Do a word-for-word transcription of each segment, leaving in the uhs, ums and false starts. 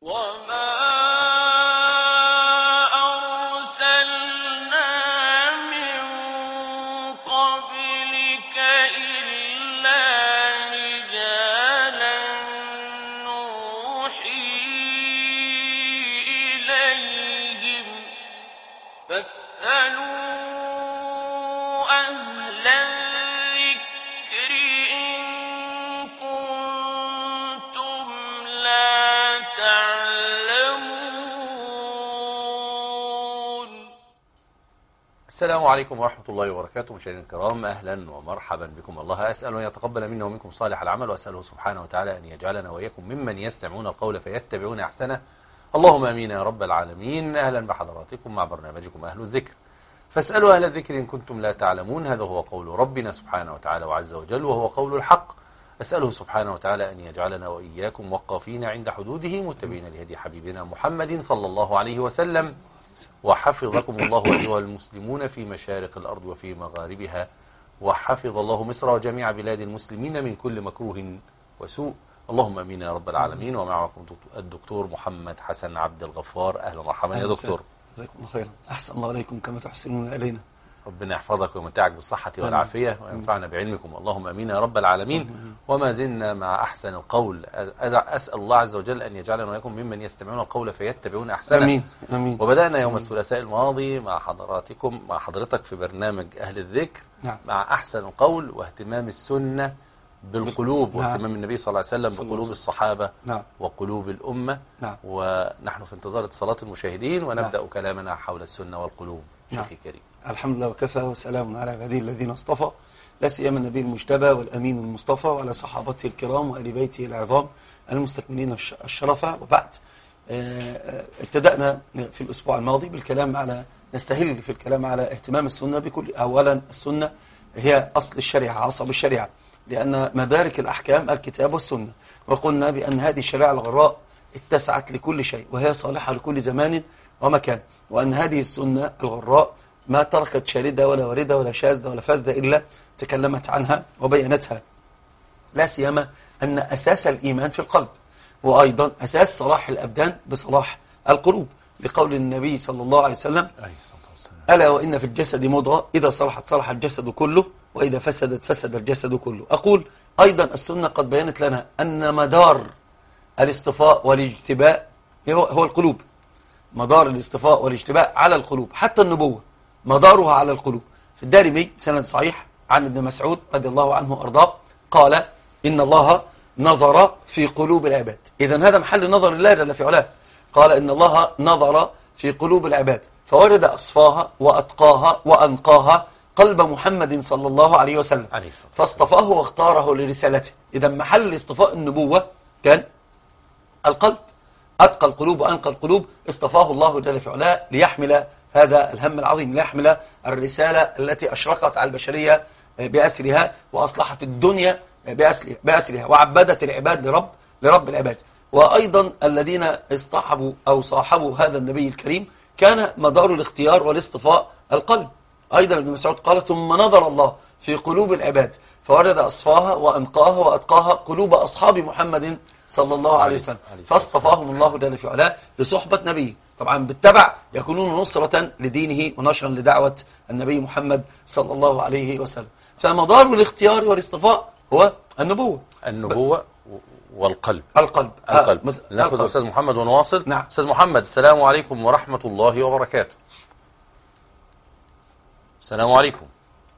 وما السلام عليكم ورحمة الله وبركاته. مشاهدينا الكرام، أهلا ومرحبا بكم. الله أسأل أن يتقبل منا ومنكم صالح العمل، وأسأله سبحانه وتعالى أن يجعلنا وإياكم ممن يستمعون القول فيتبعون أحسنه. اللهم آمين يا رب العالمين. أهلا بحضراتكم مع برنامجكم أهل الذكر، فاسألوا أهل الذكر إن كنتم لا تعلمون. هذا هو قول ربنا سبحانه وتعالى وعز وجل، وهو قول الحق. أسأله سبحانه وتعالى أن يجعلنا وإياكم وقافين عند حدوده، متبعين لهدي حبيبنا محمد صلى الله عليه وسلم. وحفظكم الله أيها المسلمون في مشارق الأرض وفي مغاربها، وحفظ الله مصر وجميع بلاد المسلمين من كل مكروه وسوء. اللهم امين يا رب العالمين. ومعكم الدكتور محمد حسن عبد الغفار. اهلا ومرحبا يا دكتور. جزاكم الله خيرا. احسن الله عليكم كما تحسنون الينا. ربنا يحفظك ويمتعك بالصحة والعافية وينفعنا بعلمكم. اللهم امين يا رب العالمين. وما زلنا مع احسن القول. اسال الله عز وجل ان يجعلنا واياكم ممن يستمعون القول فيتبعون احسنه. امين امين. وبدانا يوم الثلاثاء الماضي مع حضراتكم مع حضرتك في برنامج اهل الذكر، نعم، مع احسن القول واهتمام السنة بالقلوب، نعم، واهتمام النبي صلى الله عليه وسلم بقلوب الصحابة، نعم، وقلوب الأمة، نعم. ونحن في انتظار اتصالات المشاهدين ونبدأ نعم. كلامنا حول السنة والقلوب. نعم. شيخي الكريم، الحمد لله وكفى وسلام على عباده الذين اصطفى، لا سيما النبي المجتبى والأمين المصطفى وعلى صحابته الكرام وآل بيته العظام المستكملين الشرفة. وبعد ابتدأنا في الأسبوع الماضي بالكلام على نستهل في الكلام على اهتمام السنة بكل. أولا السنة هي أصل الشريعة، عصب الشريعة، لأن مدارك الأحكام الكتاب والسنة، وقلنا بأن هذه الشريعة الغراء اتسعت لكل شيء وهي صالحة لكل زمان ومكان، وأن هذه السنة الغراء ما تركت شاردة ولا واردة ولا شاذة ولا فذة إلا تكلمت عنها وبينتها، لا سيما أن أساس الإيمان في القلب، وأيضا أساس صلاح الأبدان بصلاح القلوب، لقول النبي صلى الله عليه وسلم: ألا وإن في الجسد مضغة إذا صلحت صلح الجسد كله وإذا فسدت فسد الجسد كله. أقول أيضا السنة قد بينت لنا أن مدار الاصطفاء والاجتباء هو القلوب، مدار الاصطفاء والاجتباء على القلوب، حتى النبوة مدارها على القلوب. في الدارمي سند صحيح عن ابن مسعود رضي الله عنه وأرضاه قال: إن الله نظر في قلوب العباد. إذن هذا محل نظر الله جل في علاه. قال: إن الله نظر في قلوب العباد فورد أصفاها وأتقاها وأنقاها قلب محمد صلى الله عليه وسلم، فاصطفاه واختاره لرسالته. إذا محل اصطفاء النبوة كان القلب، أتقى القلوب وأنقى القلوب، اصطفاه الله جل في علاه ليحمل هذا الهم العظيم، ليحمل الرسالة التي أشرقت على البشرية بأسرها وأصلحت الدنيا بأسرها وعبدت العباد لرب لرب العباد. وأيضا الذين اصطحبوا أو صاحبوا هذا النبي الكريم كان مدار الاختيار والاصطفاء القلب. أيضا ابن مسعود قال: ثم نظر الله في قلوب العباد فورد أصفاها وأنقاها وأتقاها قلوب أصحاب محمد صلى الله عليه وسلم، فاصطفاهم الله جل في علاه لصحبة نبيه. طبعا بالتبع يكونون نصرة لدينه ونشرا لدعوة النبي محمد صلى الله عليه وسلم. فمدار الاختيار والاصطفاء هو النبوة النبوة والقلب القلب القلب. ناخذ أستاذ محمد ونواصل. نعم. أستاذ محمد، السلام عليكم ورحمة الله وبركاته. السلام عليكم.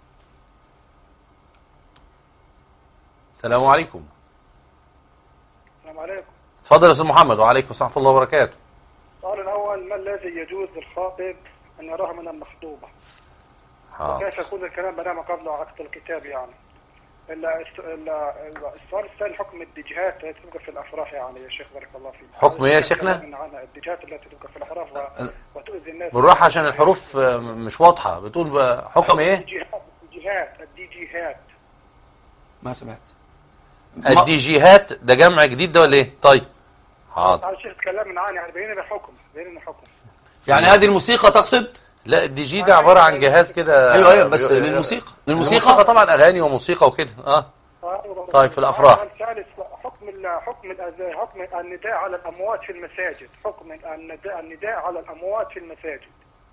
السلام عليكم. السلام عليكم. تفضل يا أستاذ محمد. وعليكم السلام ورحمة الله وبركاته. السؤال الأول: ما الذي يجوز للخاطب أن يراه من المخطوبة؟ وكيف يكون الكلام بينما قبل عقد الكتاب يعني؟ إلا السؤال الثاني: حكم الديجيهات التي توقف في الأفراح يعني يا شيخ بارك الله فيك. حكم إيه يا شيخنا؟ الديجيهات التي توقف في الأفراح وتؤذي الناس. بالراحة عشان الحروف مش واضحة. بتقول حكم إيه؟ الديجيهات الديجيهات ما سمعت. الديجيهات ده جمع جديد ده ولا إيه؟ طيب حاضر. الشيخ تكلم معانا يعني بين لنا حكم بين لنا حكم. يعني هذه الموسيقى تقصد؟ لا، الدي جي ده عبارة عن جهاز كده. ايوه ايوه بس للموسيقى للموسيقى طبعا اغاني وموسيقى وكده. اه طيب في الافراح. الثالث: حكم حكم ال- حكم ال- حكم النداء على الأموات في المساجد، حكم النداء النداء على الأموات في المساجد.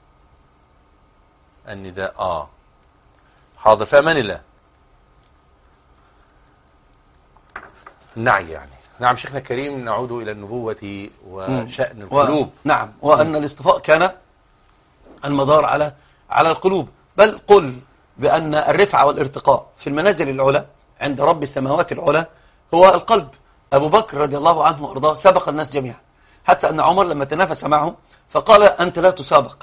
النداء اه حاضر، في امان الله. النعي يعني. نعم شيخنا الكريم، نعود الى النبوة وشأن القلوب. و... نعم، وأن الاصطفاء كان المدار على على القلوب. بل قل بأن الرفعة والارتقاء في المنازل العلى عند رب السماوات العلى هو القلب. أبو بكر رضي الله عنه وأرضاه سبق الناس جميعا، حتى أن عمر لما تنافس معه فقال أنت لا تسابق.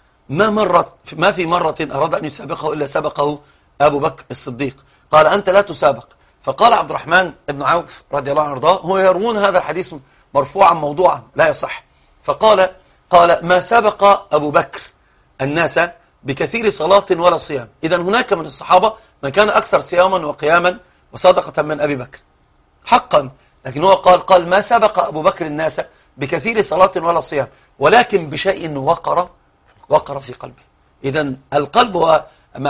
ما مرت ما في مرة أراد أن يسابقه إلا سبقه أبو بكر الصديق. قال أنت لا تسابق. فقال عبد الرحمن بن عوف رضي الله عنه وأرضاه، هو يروون هذا الحديث مرفوعا موضوعا لا يصح، فقال قال ما سبق أبو بكر الناس بكثير صلاة ولا صيام. إذا هناك من الصحابة من كان أكثر صياما وقياما وصدقة من أبي بكر حقا، لكن هو قال قال ما سبق أبو بكر الناس بكثير صلاة ولا صيام، ولكن بشيء وقر وقر في قلبه. إذا القلب هو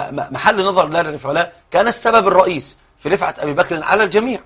محل نظر الله لرفع الله، كان السبب الرئيس في رفعة أبي بكر على الجميع،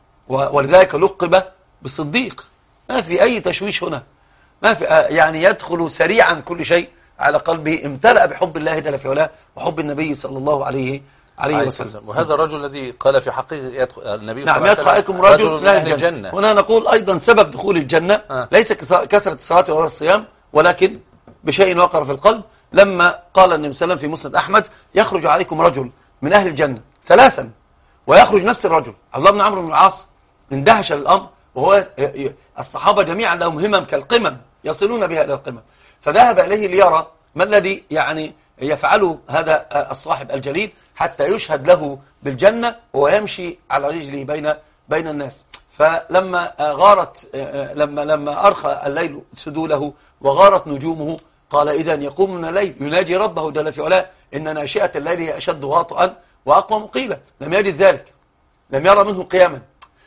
ولذلك لقب بالصديق. ما في أي تشويش هنا، ما في يعني يدخل سريعا كل شيء على قلبه، امتلأ بحب الله جل في علاه وحب النبي صلى الله عليه عليه وسلم. وهذا الرجل الذي قال في حقه يدخل النبي صلى نعم الله عليه وسلم يدخل عليكم رجل من أهل الجنة. هنا نقول أيضا سبب دخول الجنة آه. ليس كثرة الصلاة ولا الصيام، ولكن بشيء وقر في القلب. لما قال النبي صلى الله عليه وسلم في مسند أحمد يخرج عليكم رجل من أهل الجنة ثلاثا ويخرج نفس الرجل. عبد الله بن عمرو بن العاص اندهش الأمر، وهو الصحابة جميعا لهم همم كالقمم يصلون بها إلى القمم، فذهب إليه ليرى ما الذي يعني يفعله هذا الصاحب الجليل حتى يشهد له بالجنة وهو يمشي على رجله بين بين الناس. فلما غارت لما لما أرخى الليل سدوله وغارت نجومه قال إذا يقوم من الليل يناجي ربه جل في علاه إن ناشئة الليل هي أشد واطئا وأقوى مقيلا. لم يجد ذلك، لم يرى منه قياما.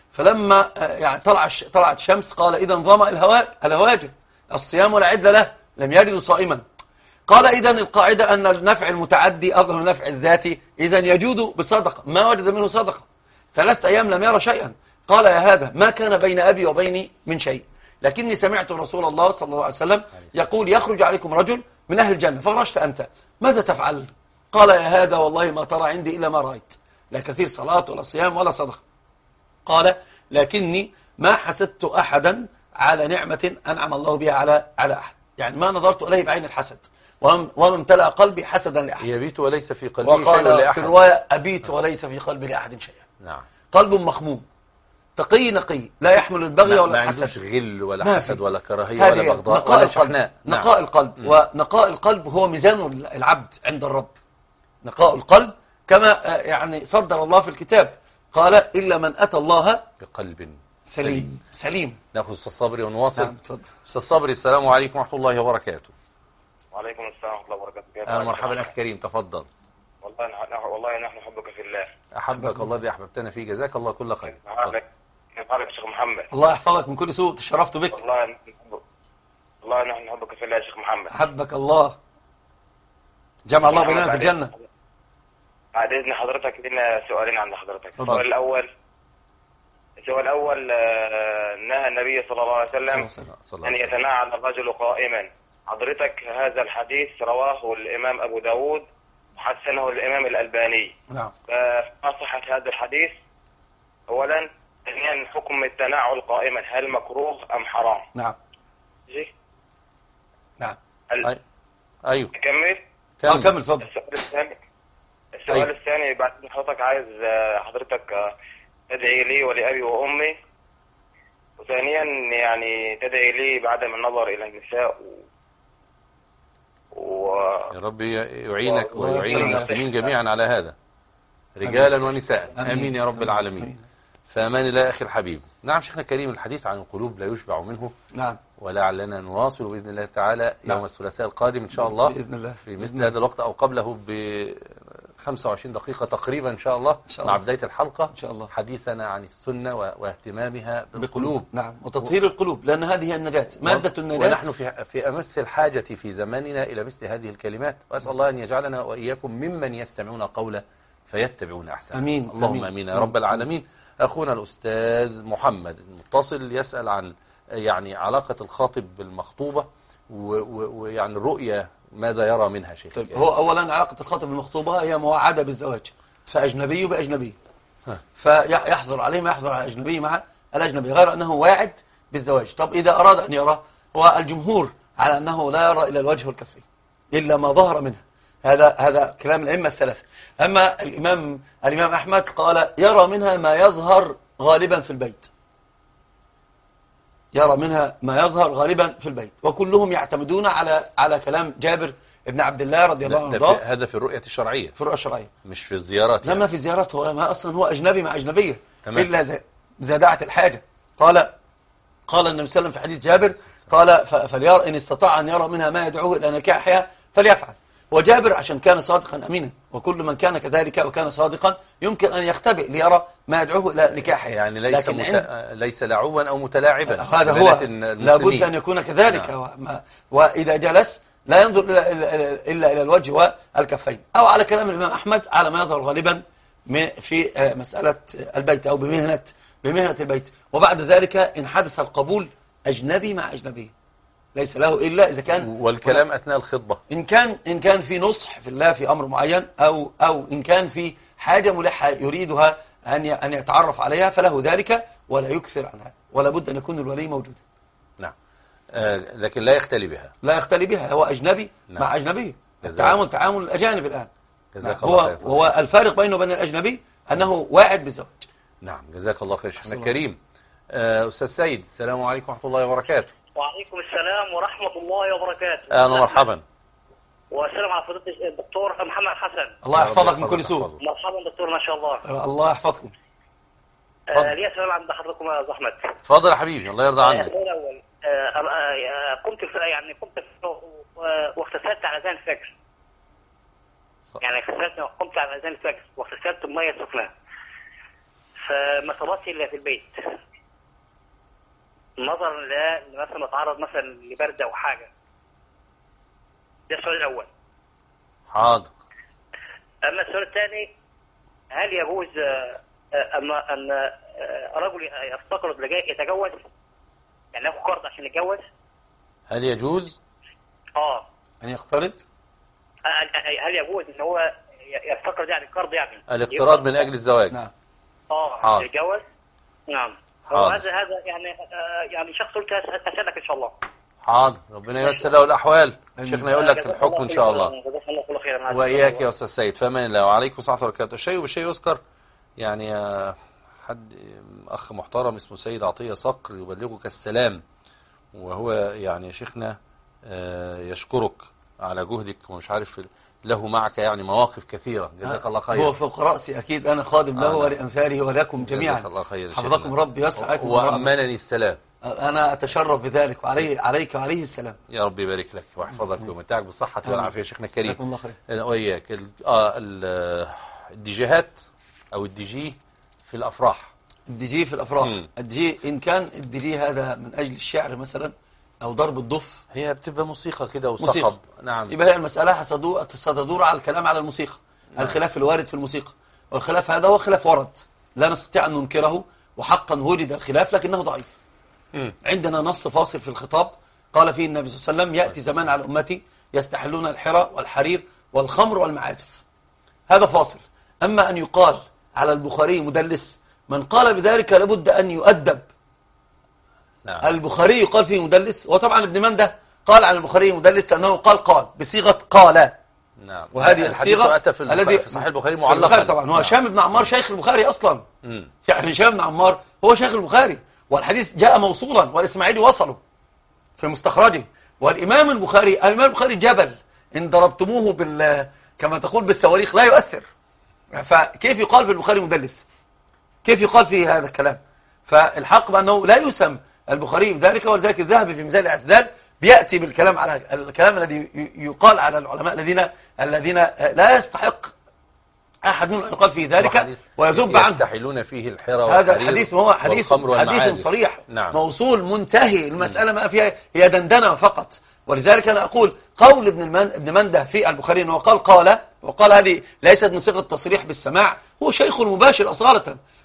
فلما يعني طلع طلعت الشمس قال إذا ظمأ الهواجر، الصيام ولا عدل له، لم يجد صائما. قال إذا القاعدة أن النفع المتعدي أفضل من النفع الذاتي، إذا يجود بصدقة، ما وجد منه صدقة. ثلاثة أيام لم يرى شيئا. قال يا هذا ما كان بين أبي وبيني من شيء، لكني سمعت رسول الله صلى الله عليه وسلم يقول يخرج عليكم رجل من أهل الجنة، فخرجت أنت ماذا تفعل؟ قال يا هذا والله ما ترى عندي إلا ما رأيت، لا كثير صلاة ولا صيام ولا صدقة. قال لكني ما حسدت أحدا على نعمة أنعم الله بها على على أحد، يعني ما نظرت إليه بعين الحسد، وما امتلأ قلبي حسدا لأحد. يبيت وليس في قلبه شيء لأحد. وقال في الرواية أبيت وليس في قلبي لأحد شيئا. نعم. قلب مخموم تقي نقي لا يحمل البغي ولا الحسد، ما عندوش غل ولا حسد ولا كراهية ولا بغضاء نقاء ولا القلب. شحناء. نعم. نقاء القلب. م. ونقاء القلب هو ميزان العبد عند الرب. نقاء القلب كما يعني صدر الله في الكتاب قال إلا من أتى الله بقلب سليم سليم, سليم. نأخذ أستاذ صبري ونواصل. نعم تفضل. أستاذ صبري السلام عليكم ورحمة الله وبركاته. وعليكم السلام ورحمة الله وبركاته. أهلا مرحبا أخي كريم، تفضل. والله نحن والله نحن نحبك في الله. أحبك الله الذي أحببتنا فيه، جزاك الله كل خير. كيف حالك يا شيخ محمد؟ الله يحفظك من كل سوء، تشرفت بك. والله نحبك والله نحن نحبك في الله يا شيخ محمد. أحبك الله، جمع الله بيننا في الجنة. بعد إذن حضرتك لنا سؤالين عند حضرتك. السؤال الأول السؤال الأول نهى النبي صلى الله عليه وسلم أن يتناعل الرجل قائما. حضرتك هذا الحديث رواه الإمام أبو داود وحسنه الإمام الألباني. نعم. فما صحة هذا الحديث؟ أولا، ثانيا حكم التناعل قائما هل مكروه أم حرام؟ نعم. جي؟ نعم. ال... أيوه. كمل. كمل كمل تفضل. السؤال الثاني السؤال أيوه. الثاني بعد حضرتك عايز حضرتك تدعي لي ولأبي وأمي، وثانيا يعني تدعي لي بعدم النظر إلى النساء و... و... يا رب يعينك و... ويعين المسلمين جميعا على هذا، رجالا أمين. ونساء. أمين. آمين يا رب أمين. العالمين. أمين. فأمان الله أخي الحبيب. نعم شيخنا الكريم، الحديث عن القلوب لا يشبع منه. نعم. ولعلنا نواصل بإذن الله تعالى نعم. يوم الثلاثاء القادم إن شاء الله بإذن الله في مثل هذا الوقت أو قبله ب خمسة وعشرين دقيقة تقريبا إن شاء الله, إن شاء الله. مع بداية الحلقة إن شاء الله حديثنا عن السنة واهتمامها بالقلوب. نعم، وتطهير القلوب، لأن هذه النجاة، مادة النجاة. ونحن في في أمس الحاجة في زماننا إلى مثل هذه الكلمات، وأسأل الله أن يجعلنا وإياكم ممن يستمعون القول فيتبعون أحسنه. أمين. اللهم أمين, أمين يا رب العالمين. أخونا الأستاذ محمد المتصل يسأل عن يعني علاقة الخاطب بالمخطوبة ويعني الرؤية ماذا يرى منها شيخ. طيب هو أولا علاقة الخاطب بالمخطوبة هي موعدة بالزواج، فأجنبي بأجنبي، فيحظر عليه ما يحظر على الأجنبي مع الأجنبي، غير أنه واعد بالزواج. طب إذا أراد أن يرى، هو الجمهور على أنه لا يرى إلى الوجه والكفين إلا ما ظهر منها، هذا هذا كلام الأئمة الثلاثة. أما الإمام الإمام أحمد قال يرى منها ما يظهر غالبا في البيت، يرى منها ما يظهر غالبا في البيت، وكلهم يعتمدون على على كلام جابر ابن عبد الله رضي الله عنه. هذا في الرؤية الشرعية، في الرؤية الشرعية مش في الزيارات. لا، ما في الزيارات، هو ما أصلا هو أجنبي مع أجنبية إلا إذا دعت الحاجة. قال قال النبي صلى الله عليه وسلم في حديث جابر قال فليرى إن استطاع أن يرى منها ما يدعوه إلى نكاحها فليفعل. وجابر عشان كان صادقا أمينا، وكل من كان كذلك وكان صادقا يمكن أن يختبئ ليرى ما يدعوه إلى نكاحها، يعني ليس لكن مت... ليس لعوبا أو متلاعبا. هذا هو لابد أن يكون كذلك. نعم. وإذا جلس لا ينظر إلا, إلا إلى الوجه والكفين، أو على كلام الإمام أحمد على ما يظهر غالبا في مسألة البيت أو بمهنة بمهنة البيت. وبعد ذلك إن حدث القبول أجنبي مع أجنبي ليس له إلا إذا كان، والكلام أثناء الخطبة، إن كان إن كان في نصح في الله في أمر معين، أو أو إن كان في حاجة ملحة يريدها أن أن يتعرف عليها فله ذلك، ولا يكثر عنها، ولا بد أن يكون الولي موجودا. نعم. آه لكن لا يختلي بها، لا يختلي بها، هو أجنبي نعم. مع أجنبي. التعامل تعامل الأجانب الآن. جزاك نعم. الله هو خير. هو الفارق بينه وبين الأجنبي أنه واعد بالزواج. نعم جزاك الله خير. شيخنا الكريم آه أستاذ سيد، السلام عليكم ورحمة الله وبركاته. وعليكم السلام ورحمة الله وبركاته. أهلا ومرحبا. والسلام على فضيلة الدكتور محمد حسن. الله يحفظك من كل سوء. مرحبا دكتور ما شاء الله. الله يحفظكم. آه لي سؤال عند حضرتكم يا أستاذ أحمد. اتفضل يا حبيبي الله يرضى عنك. الأول آه آه قمت في يعني قمت واغتسلت على أذان الفجر. يعني اغتسلت قمت على أذان الفجر واغتسلت بمية سخنة. فما صليتش إلا في البيت. نظرا ل مثلا اتعرض مثلا لبرد او حاجه. ده السؤال الاول. حاضر. اما السؤال الثاني، هل يجوز اما ان رجل يفتقر يتجوز، يعني ياخد قرض عشان يتجوز؟ هل يجوز اه ان يقترض؟ هل يجوز ان هو يفتقر يعني القرض، يعني الاقتراض من اجل الزواج؟ نعم. اه يتجوز. نعم. هذا هذا يعني آه يعني شخص قلت اسالك ان شاء الله. حاضر، ربنا ييسر له الاحوال. شيخنا يقول لك الحكم ان شاء الله. واياك يا استاذ سيد، فمن الله. وعليكم السلام ورحمه الله وبركاته. الشيء بالشيء يذكر، يعني حد اخ محترم اسمه سيد عطيه صقر يبلغك السلام، وهو يعني يا شيخنا يشكرك على جهدك، ومش عارف له معك يعني مواقف كثيرة. جزاك الله خير. هو فوق رأسي أكيد، أنا خادم له آه ولأمثاله ولكم جميعا. جزاك الله خير. حفظكم ربي يسعدكم وأمنني السلام. أنا أتشرف بذلك، وعليه عليك وعليه السلام. يا رب يبارك لك ويحفظك ويمتعك بالصحة والعافية شيخنا الكريم. جزاكم الله خير. وإياك. آه الديجيهات أو الديجي في الأفراح. الديجي في الأفراح. الديجي إن كان الديجي هذا من أجل الشعر مثلا أو ضرب الضف، هي بتبقى موسيقى كده وصخب. نعم. يبقى هي المسألة ستدور على الكلام على الموسيقى. نعم. الخلاف الوارد في الموسيقى، والخلاف هذا هو خلاف ورد لا نستطيع أن ننكره، وحقا وجد الخلاف لكنه ضعيف. م. عندنا نص فاصل في الخطاب قال فيه النبي صلى الله عليه وسلم: يأتي زمان على أمتي يستحلون الحرى والحرير والخمر والمعازف. هذا فاصل. أما أن يقال على البخاري مدلس، من قال بذلك لابد أن يؤدب. نعم. البخاري يقال فيه مدلس، وطبعا ابن منده قال عن البخاري مدلس لأنه قال قال بصيغة قال. نعم. وهذه الصيغة أتى في, الذي في صحيح البخاري معلقا. طبعا هو نعم. هشام بن عمار شيخ البخاري أصلا. م. يعني هشام بن عمار هو شيخ البخاري، والحديث جاء موصولا، والإسماعيلي وصله في مستخرجه. والإمام البخاري الإمام البخاري جبل إن ضربتموه بال كما تقول بالصواريخ لا يؤثر. فكيف يقال في البخاري مدلس؟ كيف يقال فيه هذا الكلام؟ فالحق بأنه لا يسمى البخاري بذلك، ولذلك الذهبي في ميزان الاعتدال بيأتي بالكلام على الكلام الذي يقال على العلماء الذين الذين لا يستحق أحد منهم أن يقال فيه ذلك ويذب عنه. يستحلون فيه الحرى هذا الحديث هو حديث حديث صريح. نعم. موصول منتهي. المسألة ما فيها هي دندنة فقط. ولذلك أنا أقول قول ابن المن ابن منده في البخاري أنه قال قال وقال هذه ليست من صيغة التصريح بالسماع، هو شيخ مباشر أصالة،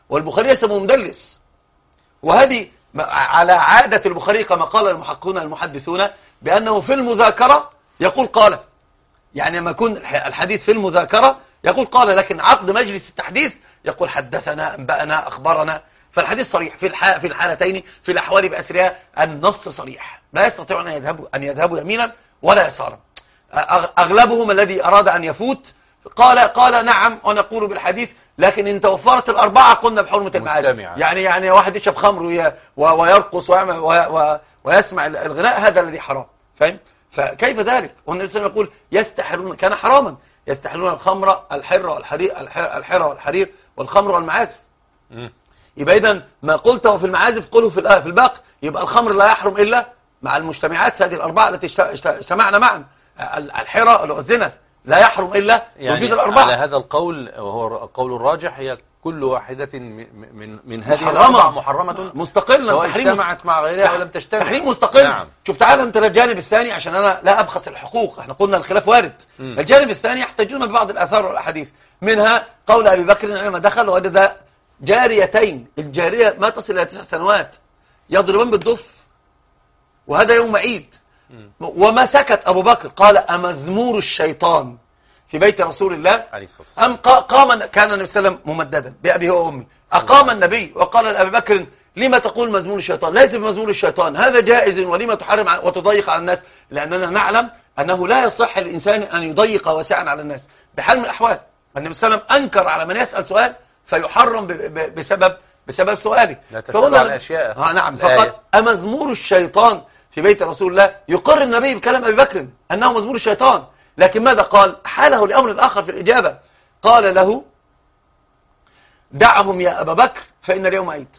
والبخاري اسمه مدلس. وهذه على عادة البخاري كما قال المحققون المحدثون بأنه في المذاكرة يقول قال، يعني لما يكون الحديث في المذاكرة يقول قال، لكن عقد مجلس التحديث يقول حدثنا أنبأنا أخبرنا. فالحديث صريح في الح... في الحالتين في الأحوال بأسرها النص صريح، لا يستطيعون أن يذهبوا أن يذهبوا يمينا ولا يسارا. أغلبهم الذي أراد أن يفوت قال قال نعم ونقول بالحديث، لكن إن توفرت الأربعة قلنا بحرمة المعازف. يعني يعني واحد يشرب خمر وي... ويرقص ويعمل و... ويسمع الغناء، هذا الذي حرام. فاهم؟ فكيف ذلك؟ والنبي صلى الله عليه وسلم يقول يستحلون، كان حراما، يستحلون الخمر الحر والحرير الحر والحرير والخمر والمعازف. يبقى إذن ما قلته في المعازف قله في في الباقي. يبقى الخمر لا يحرم إلا مع المجتمعات هذه الأربعة التي اجتمعنا معا. الحرة الزنا لا يحرم إلا يعني وجود الأربعة. على هذا القول وهو القول الراجح هي كل واحدة من من هذه الأربعة محرمة مستقلة، سواء اجتمعت مع غيرها أو لم تجتمع. تحريم مستقل. نعم. شوف تعالى أنت الجانب الثاني عشان أنا لا أبخس الحقوق، احنا قلنا الخلاف وارد. م. الجانب الثاني يحتاجون ببعض الآثار والأحاديث، منها قول أبي بكر عندما دخل وجد جاريتين، الجارية ما تصل إلى تسع سنوات يضربان بالدف، وهذا يوم عيد. م. وما سكت أبو بكر، قال أمزمور الشيطان في بيت رسول الله أم قام. كان النبي صلى الله عليه وسلم ممددا بأبي هو وأمي، أقام النبي وقال لأبي بكر لما تقول مزمور الشيطان؟ ليس بمزمور الشيطان، هذا جائز، ولما تحرم وتضيق على الناس؟ لأننا نعلم أنه لا يصح للإنسان أن يضيق واسعا على الناس بحال من الأحوال. النبي صلى الله عليه وسلم أنكر على من يسأل سؤال فيحرم بسبب بسبب سؤاله. لا تسأل على الأشياء. ها نعم. فقط أمزمور الشيطان في بيت رسول الله يقر النبي بكلام أبي بكر أنه مزمور الشيطان، لكن ماذا قال؟ حاله لأمر آخر في الإجابة، قال له دعهم يا أبا بكر فإن اليوم عيد.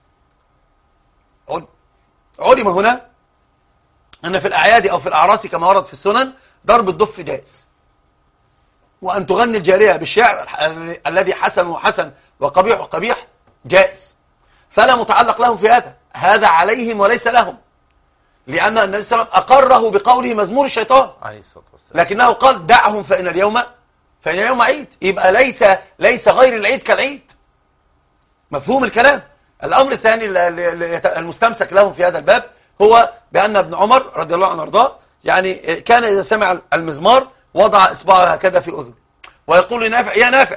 علم هنا أن في الأعياد أو في الأعراس كما ورد في السنن ضرب الدف جائز، وأن تغني الجارية بالشعر الذي حسن وحسن وقبيح وقبيح جائز، فلا متعلق لهم في هذا، هذا عليهم وليس لهم، لأن النبي صلى الله عليه وسلم أقره بقوله مزمور الشيطان عليه الصلاة والسلام، لكنه قال دعهم فإن اليوم فإن اليوم عيد. يبقى ليس ليس غير العيد كالعيد. مفهوم الكلام؟ الأمر الثاني المستمسك لهم في هذا الباب هو بأن ابن عمر رضي الله عنه وارضاه يعني كان إذا سمع المزمار وضع إصبعه هكذا في أذن ويقول لنافع يا نافع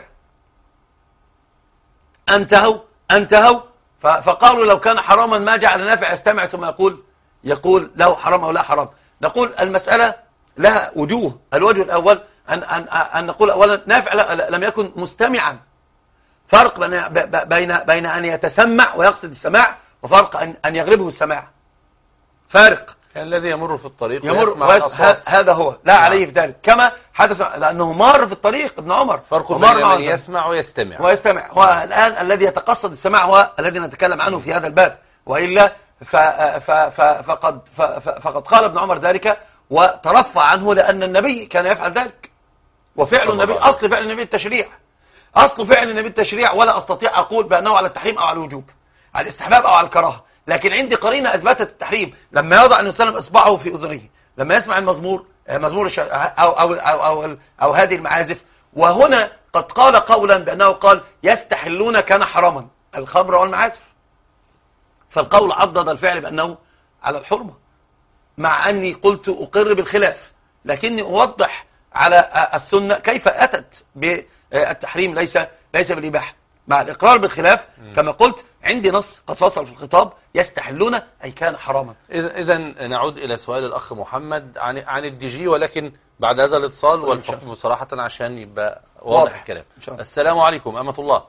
انتهوا انتهوا، فقالوا لو كان حراما ما جعل نافع يستمع ثم يقول يقول له حرام أو لا حرام. نقول المسألة لها وجوه. الوجه الأول أن, أن, أن نقول أولا نافع لم يكن مستمعا، فرق بين, بين, بين أن يتسمع ويقصد السماع وفرق أن, أن يغلبه السماع، فارق. كان الذي يمر في الطريق يمر ويسمع الأصوات، هذا هو لا نعم. عليه في ذلك كما حدث لأنه مار في الطريق ابن عمر، فرق بين من يسمع ويستمع ويستمع. والآن الذي يتقصد السماع هو الذي نتكلم عنه في هذا الباب، وإلا ف ف ف فقد ف فقد قال ابن عمر ذلك وترفع عنه لأن النبي كان يفعل ذلك، وفعل النبي أصل فعل النبي التشريع، أصل فعل النبي التشريع، ولا أستطيع أقول بأنه على التحريم أو على الوجوب، على الاستحباب أو على الكراهة، لكن عندي قرينة أثبتت التحريم. لما يضع النبي صلى الله عليه وسلم إصبعه في أذنه لما يسمع المزمور مزمور الش... أو, أو, أو, أو, أو هذه المعازف، وهنا قد قال قولا بأنه قال يستحلون كان حراما الخمر والمعازف، فالقول عضد الفعل بأنه على الحرمة، مع أني قلت أقر بالخلاف، لكني أوضح على السنة كيف أتت بالتحريم ليس ليس بالإباحة، مع الإقرار بالخلاف. كما قلت عندي نص قد فصل في الخطاب يستحلون أي كان حراما. إذا نعود إلى سؤال الأخ محمد عن عن الدي جي، ولكن بعد هذا الاتصال والحكم صراحة عشان يبقى واضح الكلام. السلام عليكم أمة الله.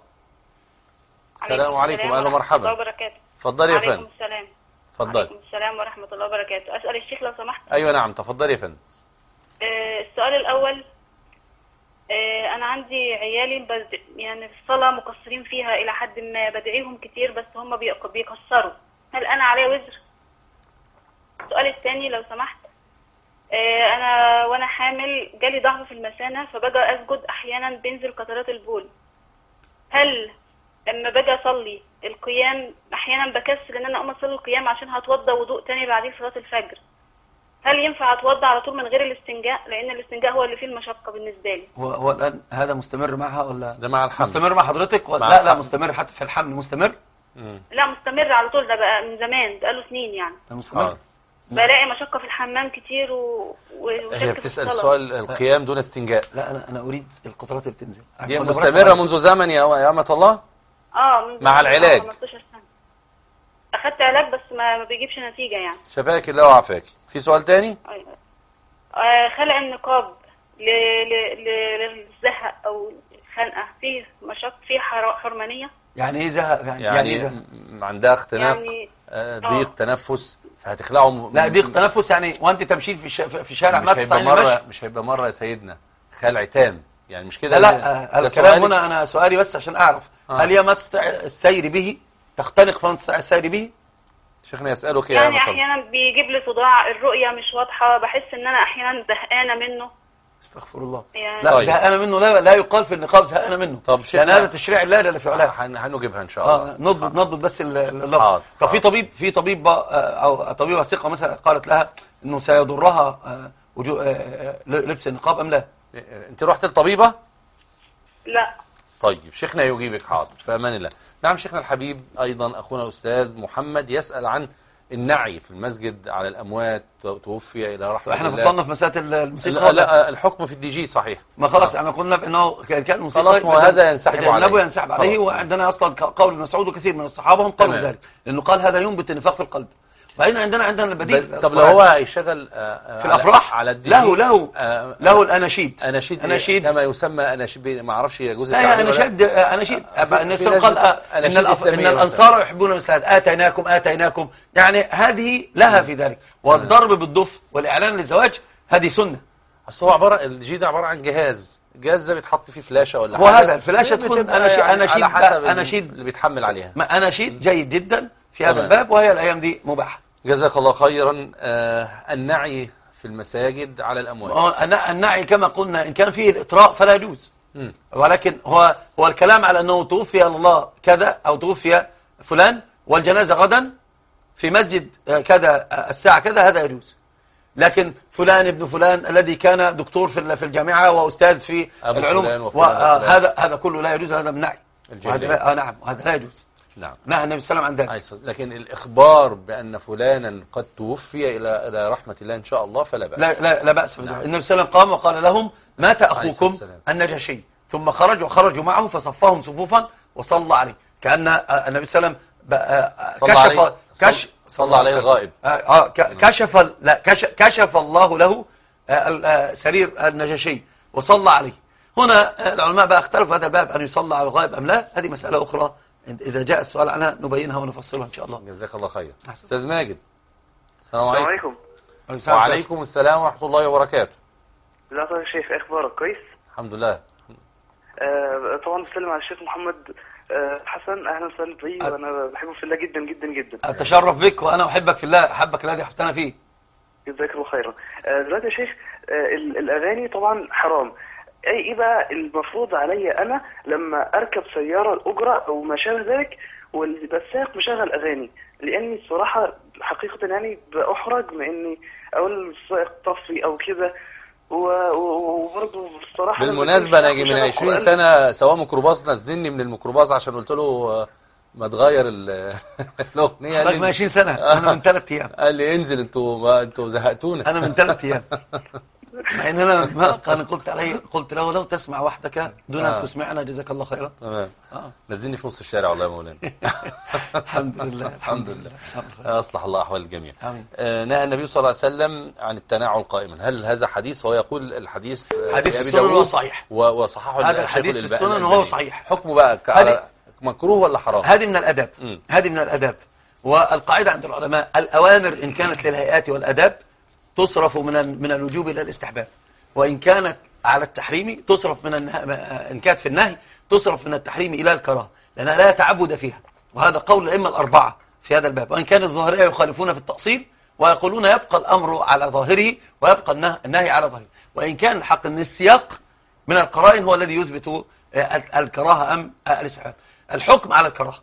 السلام عليكم أهلا ومرحبا. اتفضلي يا فندم. عليكم السلام. اتفضلي. عليكم السلام ورحمة الله وبركاته. أسأل الشيخ لو سمحت. أيوة نعم تفضلي يا فندم. آه السؤال الأول، آه أنا عندي عيالي بد... يعني في الصلاة مقصرين فيها إلى حد ما، بدعيهم كتير بس هم بيقصروا، هل أنا علي وزر؟ السؤال الثاني لو سمحت، آه أنا وأنا حامل جالي ضعف في المثانة فبقى أسجد أحيانا بينزل قطرات البول، هل لما باجي اصلي القيام احيانا بكسل ان انا اقوم اصلي القيام عشان هتوضى وضوء تاني بعدين صلاه الفجر، هل ينفع اتوضى على طول من غير الاستنجاء؟ لان الاستنجاء هو اللي فيه المشقه بالنسبه لي. هو هو الان هذا مستمر معها ولا ده مع الحمل؟ مستمر مع حضرتك ولا مع لا الحمل. لا مستمر حتى في الحمل مستمر؟ مم. لا مستمر على طول، ده بقى من زمان، بقى له سنين يعني. ده مستمر آه. بلاقي مشقه في الحمام كتير و... هي بتسأل سؤال القيام دون استنجاء. لا انا انا اريد القطرات اللي بتنزل دي مستمرة منذ زمن يا يا أمة الله؟ اه من مع العلاج خمستاشر سنة. اخدت علاج بس ما, ما بيجيبش نتيجة يعني. شفاك الله وعافاك. في سؤال تاني؟ ايوه. آه خلع النقاب ل... ل... ل... للزهق او الخنقة فيه مشق، فيه حر... حرمانية. يعني ايه زهق؟ يعني, يعني, يعني إيه زهق؟ عندها اختناق يعني آه ضيق تنفس فهتخلعه م... لا ضيق تنفس يعني وانت تمشي في الش... في الشارع ما تستطيعي مرة مش هيبقى مرة يا سيدنا خلع تام يعني مش كده؟ لا لا الكلام هنا انا سؤالي بس عشان اعرف آه. هل هي ما تستطيع السير به تختنق فما تستطيع السير به؟ شيخنا يسألك يا يعني احيانا بيجيب لي صداع، الرؤية مش واضحة، بحس ان انا احيانا زهقانة منه. استغفر الله يعني لا طيب. زهقانة منه لا لا يقال في النقاب زهقانة منه. طب يعني هذا تشريع الله اللي في علاه. هنجيبها ان شاء الله. اه نضبط نضبط بس اللفظ. ففي طبيب في طبيب او طبيبة ثقة مثلا قالت لها انه سيضرها لبس النقاب ام لا؟ انت رحت للطبيبة؟ لا. طيب شيخنا يجيبك حاضر في امان الله. نعم شيخنا الحبيب ايضا اخونا الاستاذ محمد يسأل عن النعي في المسجد على الاموات توفي الى رحمه الله. احنا فصلنا في مساله الموسيقى. لا, لا الحكم في الدي جي صحيح. ما خلاص احنا قلنا بانه كان الموسيقى خلاص وهذا ينسحب عليه. ينسحب عليه وعندنا اصلا قول مسعود وكثير من الصحابه هم قالوا ذلك لانه قال هذا ينبت النفاق في القلب. وبعدين عندنا عندنا البديل. طب لو هو هيشغل في الافراح على الدي له له له الاناشيد اناشيد اناشيد كما يسمى اناشيد ما اعرفش يجوز لا اناشيد اناشيد النبي قال ان ان الانصار يحبون مثل هذا اتيناكم اتيناكم يعني هذه لها في ذلك. والضرب بالضف والاعلان للزواج هذه سنه. اصل هو عباره الجي ده عباره عن جهاز الجهاز ده بيتحط فيه فلاشه ولا حاجه. هو هذا الفلاشه تكون اناشيد اناشيد على حسب اناشيد اللي بيتحمل عليها. اناشيد جيد جدا في هذا الباب وهي الايام دي مباحه. جزاك الله خيرا. آه النعي في المساجد على الأموات. النعي كما قلنا إن كان فيه الإطراء فلا يجوز. م. ولكن هو هو الكلام على أنه توفي الله كذا أو توفي فلان والجنازة غدا في مسجد كذا الساعة كذا هذا يجوز. لكن فلان ابن فلان الذي كان دكتور في في الجامعة وأستاذ في العلوم وهذا هذا كله لا يجوز. هذا من نعي. وهذا نعم وهذا لا يجوز. نعم. نهى النبي صلى الله عليه وسلم عن ذلك. لكن الإخبار بأن فلانا قد توفي إلى إلى رحمة الله إن شاء الله فلا بأس. لا لا, لا بأس. نعم. النبي صلى الله عليه وسلم قام وقال لهم مات أخوكم النجاشي ثم خرج وخرجوا معه فصفهم صفوفا وصلى عليه كأن النبي صلى الله عليه وسلم كشف كشف صلى عليه الغائب. آه كشف لا كشف الله له سرير النجاشي وصلى عليه. هنا العلماء بقى اختلفوا هذا الباب أن يصلى على الغائب أم لا. هذه مسألة أخرى إذا جاء السؤال عنها نبينها ونفصلها إن شاء الله. جزاك الله خير. أستاذ ماجد. السلام عليكم. عليكم. وعليكم السلام ورحمة الله وبركاته. ازيك يا شيخ اخبارك كويس؟ الحمد لله. آه طبعا بسلم على الشيخ محمد آه حسن اهلا وسهلا بيه أ... وانا بحبه في الله جدا جدا جدا. اتشرف بك وانا احبك في الله احبك الذي احببتنا فيه. جزاك الله خيرا. آه دلوقتي يا شيخ آه الاغاني طبعا حرام. اي ايه بقى المفروض عليا انا لما اركب سياره الاجره او ما شابه ذلك والسائق مشغل اغاني؟ لاني الصراحه حقيقه يعني باحرج من اني اقول السائق طفي او كده وبرضه الصراحه. بالمناسبه انا من عشرين سنه سواق ميكروباص نزلني من الميكروباص عشان قلت له ما تغير الاغنيه. حضرتك من عشرين سنه انا من ثلاث ايام. قال لي انزل انتوا ما انتوا زهقتونا. انا من ثلاث ايام مع ان انا ما انا قلت عليه قلت له لو تسمع وحدك دون ان آه. تسمعنا جزاك الله خيرا. تمام. آه. نزلني في نص الشارع والله يا مولانا. الحمد لله الحمد لله. اصلح الله احوال الجميع. آه نهى النبي صلى الله عليه وسلم عن التناعل قائما. هل هذا حديث؟ هو يقول الحديث حديث السنن هو صحيح وصححه هذا الحديث في السنن وهو صحيح. حكمه بقى مكروه ولا حرام؟ هذه من الاداب. هذه من الاداب. والقاعده عند العلماء الاوامر ان كانت للهيئات والاداب تصرف من من الوجوب الى الاستحباب، وإن كانت على التحريم تصرف من النهي، إن كانت في النهي تصرف من التحريم إلى الكراهة لأنها لا تعبد فيها. وهذا قول الأئمة الأربعة في هذا الباب. وإن كان الظاهرية يخالفون في التأصيل ويقولون يبقى الأمر على ظاهره ويبقى النهي على ظاهره. وإن كان الحق أن السياق من القرائن هو الذي يثبت الكراهة أم الاستحباب. الحكم على الكراهة.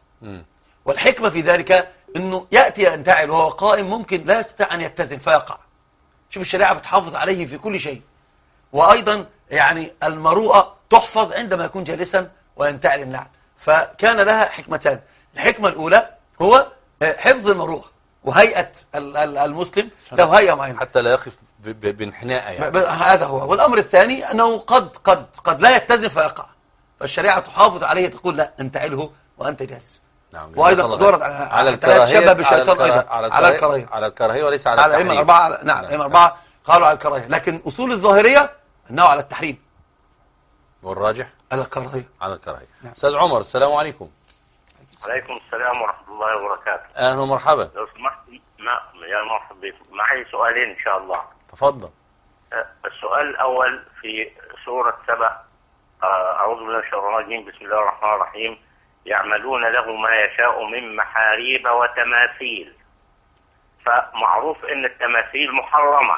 والحكمة في ذلك أنه يأتي ينتعل وهو قائم ممكن لا يستطيع أن يتزن فيقع. شوف الشريعة بتحافظ عليه في كل شيء. وأيضا يعني المروءة تحفظ عندما يكون جالسا وينتعل النعل. فكان لها حكمتان. الحكمة الأولى هو حفظ المروءة وهيئة المسلم له هيئة معينة حتى لا يقف بانحناء يعني. هذا هو. والأمر الثاني أنه قد قد قد لا يتزن فيقع، فالشريعة تحافظ عليه، تقول لا انتعله وأنت جالس. نعم. وأيضا قد ورد على على الكراهية تشبه بالشيطان أيضا على الكراهية على الكراهية وليس على التحريم. على أربعة نعم إما أربعة قالوا على الكراهية، لكن أصول الظاهرية أنه على التحريم والراجح على الكراهية. على الكراهية. نعم. أستاذ عمر السلام عليكم. عليكم السلام ورحمة الله وبركاته. أهلا ومرحبا. لو سمحت يا مرحبا بك، معي سؤالين إن شاء الله. تفضل. السؤال الأول في سورة سبأ، أعوذ بالله من الشيطان الرجيم، بسم الله الرحمن الرحيم. يعملون له ما يشاء من محاريب وتماثيل. فمعروف أن التماثيل محرمة،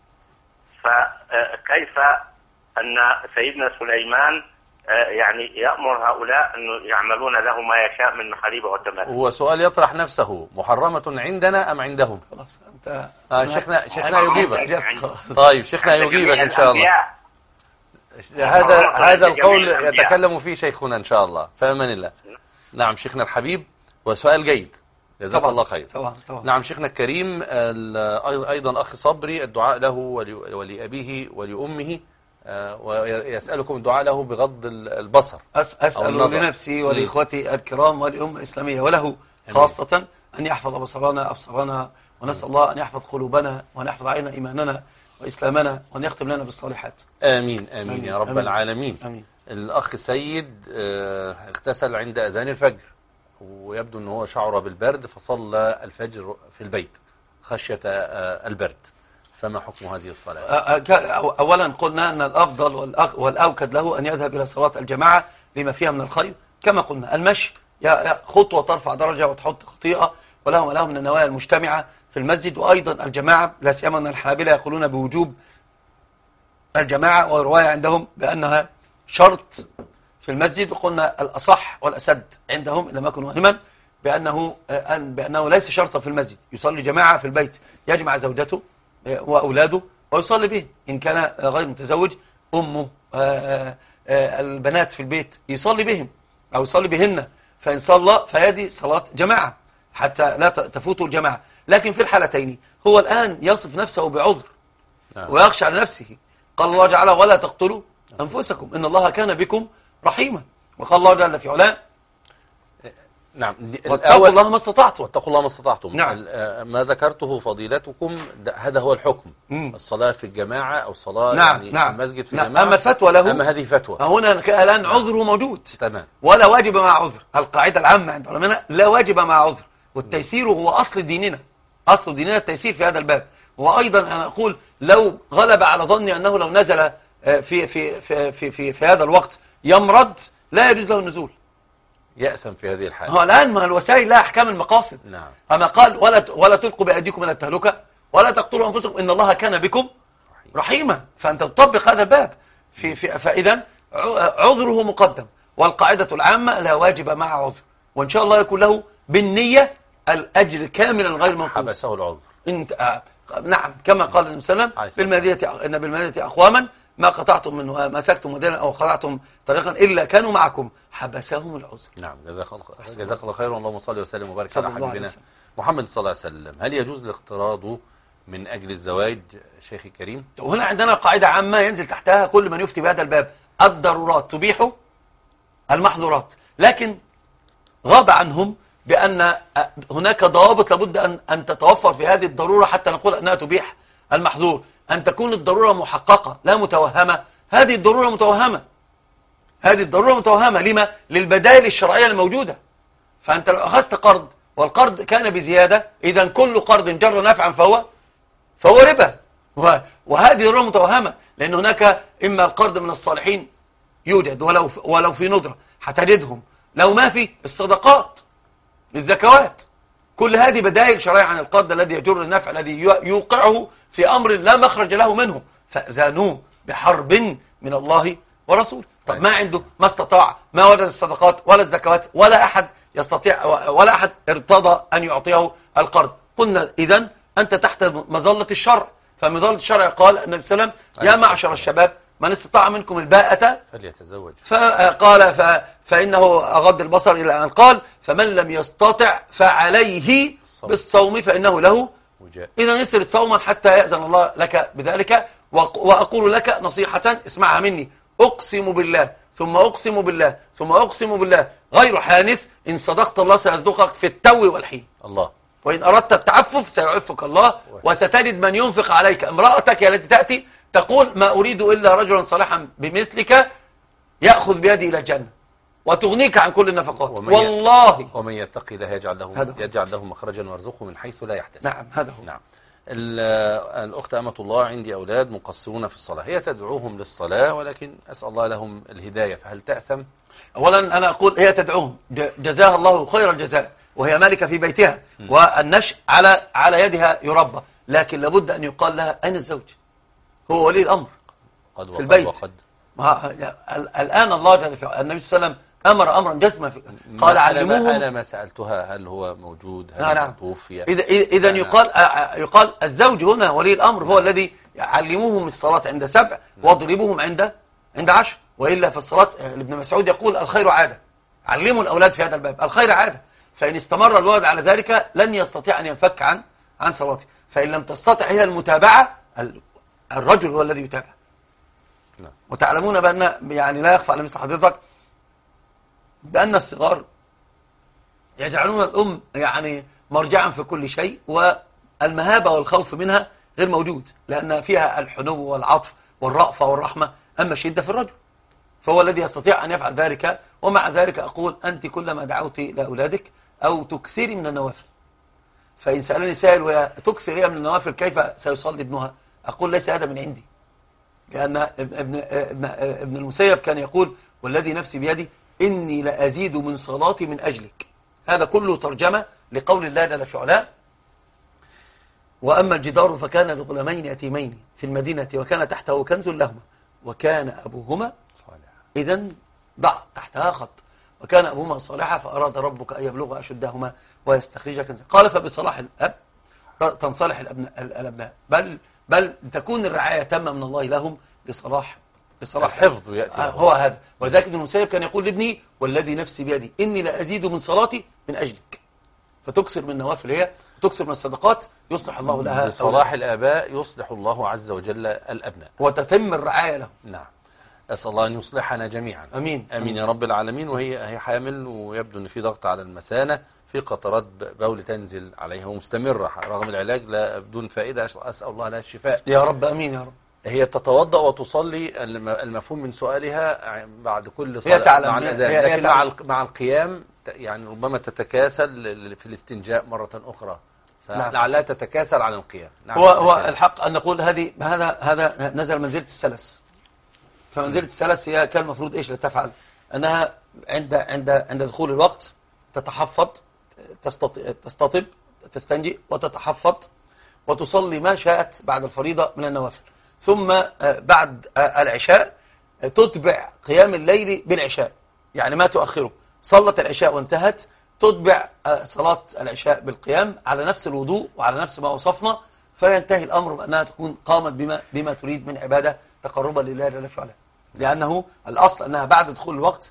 فكيف أن سيدنا سليمان يعني يأمر هؤلاء أن يعملون له ما يشاء من محاريب وتماثيل؟ هو سؤال يطرح نفسه، محرمة عندنا أم عندهم؟ خلاص أنت آه شيخنا شيخنا يجيبك. طيب شيخنا يجيبك إن شاء الله. هذا هذا القول يتكلم فيه شيخنا إن شاء الله، فأمان الله. نعم شيخنا الحبيب، وسؤال جيد، جزاك الله خير. طبعا طبعا. نعم شيخنا الكريم، أيضا أخي صبري الدعاء له ولأبيه ولأمه، ويسألكم الدعاء له بغض البصر. أسأل لنفسي ولإخوتي الكرام ولأمة الإسلامية وله خاصة أن يحفظ بصرنا أبصارنا، ونسأل الله أن يحفظ قلوبنا وأن يحفظ علينا إيماننا وإسلامنا وأن يختم لنا بالصالحات. آمين آمين, آمين يا رب آمين العالمين. آمين. الأخ سيد اغتسل عند أذان الفجر، ويبدو أنه شعر بالبرد فصلى الفجر في البيت خشية البرد، فما حكم هذه الصلاة؟ أولا قلنا أن الأفضل والأوكد له أن يذهب إلى صلاة الجماعة لما فيها من الخير. كما قلنا المشي خطوة ترفع درجة وتحط خطيئة، وله ما له من النوايا المجتمعة في المسجد. وأيضا الجماعة، لا سيما أن الحنابلة يقولون بوجوب الجماعة، ورواية عندهم بأنها شرط في المسجد. وقلنا الأصح والأسد عندهم إن لم يكن وهما بأنه, بأنه ليس شرطا في المسجد، يصلي جماعة في البيت، يجمع زوجته وأولاده ويصلي به. إن كان غير متزوج أمه البنات في البيت يصلي بهم أو يصلي بهن، فإن صلى فهذه صلاة جماعة حتى لا تفوت الجماعة. لكن في الحالتين هو الآن يصف نفسه بعذر ويخشى على نفسه. قال الله تعالى ولا تقتلوا أنفسكم إن الله كان بكم رحيما. وقال الله جل في علاه نعم واتقوا الله ما استطعتم. واتقوا الله ما استطعتم. نعم. ما ذكرته فضيلتكم هذا هو الحكم. مم. الصلاة في الجماعة أو الصلاة نعم. يعني نعم. في المسجد في نعم. الجماعة. أما الفتوى له، أما هذه فتوى، هنا الآن عذره موجود تمام، ولا واجب مع عذر. القاعدة العامة عند علماء لا واجب مع عذر، والتيسير هو أصل ديننا. أصل ديننا التيسير في هذا الباب. وأيضا أنا أقول لو غلب على ظني أنه لو نزل في في في في في, في, في هذا الوقت يمرض لا يجوز له النزول، يأثم في هذه الحالة. هو الآن ما الوسائل لها أحكام المقاصد. نعم. أما قال ولا ولا تلقوا بأيديكم من التهلكة ولا تقتلوا أنفسكم إن الله كان بكم رحيما. فأنت تطبق هذا الباب في في فإذا عذره مقدم، والقاعدة العامة لا واجب مع عذر، وإن شاء الله يكون له بالنية الأجر كاملا غير منقوص. حبسه العذر. انت آه نعم كما قال النبي صلى الله عليه وسلم بالمدينة إن بالمدينة أقواما ما قطعتم من مسكتم مدينة أو قطعتم طريقا إلا كانوا معكم حبسهم العذر. نعم جزاك الله جزاك الله خير. اللهم صل وسلم وبارك على حبيبنا محمد صلى الله عليه وسلم. هل يجوز الاقتراض من أجل الزواج شيخي الكريم؟ وهنا عندنا قاعدة عامة ينزل تحتها كل من يفتي بهذا الباب: الضرورات تبيح المحظورات. لكن غاب عنهم بأن هناك ضوابط لابد أن أن تتوفر في هذه الضرورة حتى نقول أنها تبيح المحظور. أن تكون الضرورة محققة لا متوهمة. هذه الضرورة متوهمة، هذه الضرورة متوهمة لما؟ للبدائل الشرعية الموجودة. فأنت لو أخذت قرض والقرض كان بزيادة، إذا كل قرض جر نفعا فهو فهو ربا، وهذه ضرورة متوهمة. لأن هناك إما القرض من الصالحين يوجد ولو ولو في ندرة هتجدهم، لو ما في الصدقات الزكوات، كل هذه بدائل شرعية عن القرض الذي يجر النفع الذي يوقعه في أمر لا مخرج له منه. فأذانوه بحرب من الله ورسوله. طب ما عنده، ما استطاع، ما وجد الصدقات ولا الزكوات ولا أحد يستطيع ولا أحد ارتضى أن يعطيه القرض. قلنا إذن أنت تحت مظلة الشرع، فمظلة الشرع قال النبي صلى الله عليه وسلم: يا معشر الشباب من استطاع منكم الباءة فليتزوج. فقال ف... فإنه أغض البصر إلى أن قال: فمن لم يستطع فعليه بالصوم فإنه له وجاء. إذا نسرت صوما حتى يأذن الله لك بذلك. وأقول لك نصيحة اسمعها مني: أقسم بالله ثم أقسم بالله ثم أقسم بالله غير حانث، إن صدقت الله سيصدقك في التو والحين. الله. وإن أردت التعفف سيعفك الله، وستجد من ينفق عليك. امرأتك التي تأتي تقول: ما أريد إلا رجلا صالحا بمثلك يأخذ بيدي إلى الجنة، وتغنيك عن كل النفقات. والله. ومن يتقي الله يجعل له يجعل له مخرجا ويرزقه من حيث لا يحتسب. نعم هذا هو. نعم. الأخت أمة الله: عندي أولاد مقصرون في الصلاة، هي تدعوهم للصلاة ولكن أسأل الله لهم الهداية، فهل تأثم؟ أولا أنا أقول هي تدعوهم، جزاها الله خير الجزاء، وهي مالكة في بيتها، م. والنشء على على يدها يربى، لكن لابد أن يقال لها: أين الزوج؟ هو ولي الأمر قد في البيت. وقد. الآن الله جل وعلا النبي صلى الله عليه وسلم أمر أمرا جسما، قال: علموهم. أنا ما سألتها هل هو موجود، هل نعم. توفي. إذا إذا يقال يقال الزوج هنا ولي الأمر هو نعم. الذي علموهم الصلاة عند سبع واضربوهم عند عند عشر، وإلا في الصلاة ابن مسعود يقول: الخير عادة. علموا الأولاد في هذا الباب الخير عادة، فإن استمر الولد على ذلك لن يستطيع أن ينفك عن عن صلاته، فإن لم تستطع هي المتابعة، الرجل هو الذي يتابع. نعم. وتعلمون بأن يعني لا يخفى على مثل حضرتك بأن الصغار يجعلون الأم يعني مرجعا في كل شيء، والمهابة والخوف منها غير موجود، لأن فيها الحنو والعطف والرأفة والرحمة، أما الشدة في الرجل، فهو الذي يستطيع أن يفعل ذلك. ومع ذلك أقول: أنت كلما دعوت لأولادك أو تكثري من النوافل، فإن سألني سائل: وتكثر هي من النوافل كيف سيصلي ابنها؟ أقول: ليس هذا من عندي، لأن ابن, ابن, ابن المسيب كان يقول: والذي نفسي بيدي إني لأزيد من صلاتي من أجلك. هذا كله ترجمة لقول الله جل في علاه: وأما الجدار فكان لغلامين يتيمين في المدينة وكان تحته كنز لهما وكان أبوهما إذن ضع تحتها خط وكان أبوهما صالحا فأراد ربك أن يبلغ أشدهما ويستخرج كنزا. قال: فبصلاح الأب تنصلح الأبناء، بل بل تكون الرعاية تامة من الله لهم لصلاح لصلاح الحفظ يأتي. آه هو هذا. ولذلك ابن المسيب كان يقول لابني: والذي نفسي بيدي إني لأزيد من صلاتي من أجلك. فتكسر من النوافل، هي تكسر من الصدقات يصلح الله لها. بصلاح الآباء يصلح الله عز وجل الأبناء وتتم الرعاية لهم. نعم. أسأل الله أن يصلحنا جميعا. أمين. أمين يا رب العالمين. وهي هي حامل، ويبدو أن في ضغط على المثانة، في قطرات بول تنزل عليها ومستمرة رغم العلاج لا بدون فائدة، أسأل الله لها الشفاء يا رب. أمين يا رب. هي تتوضأ وتصلي، المفهوم من سؤالها بعد كل صلاة مع الأذان، لكن مع مع القيام يعني ربما تتكاسل في الاستنجاء مرة أخرى، فلعلها تتكاسل عن القيام. نعم. هو هو الحق أن نقول هذه هذا هذا نزل منزلة السلس، فمنزلة السلس هي كان المفروض إيش اللي تفعل؟ أنها عند عند عند دخول الوقت تتحفظ، تستطب، تستنجي وتتحفظ وتصلي ما شاءت بعد الفريضة من النوافل، ثم بعد العشاء تتبع قيام الليل بالعشاء، يعني ما تؤخره. صلت العشاء وانتهت، تتبع صلاة العشاء بالقيام على نفس الوضوء وعلى نفس ما وصفنا، فينتهي الأمر بأنها تكون قامت بما بما تريد من عبادة تقربا لله جل وعلا، لأنه الأصل أنها بعد دخول الوقت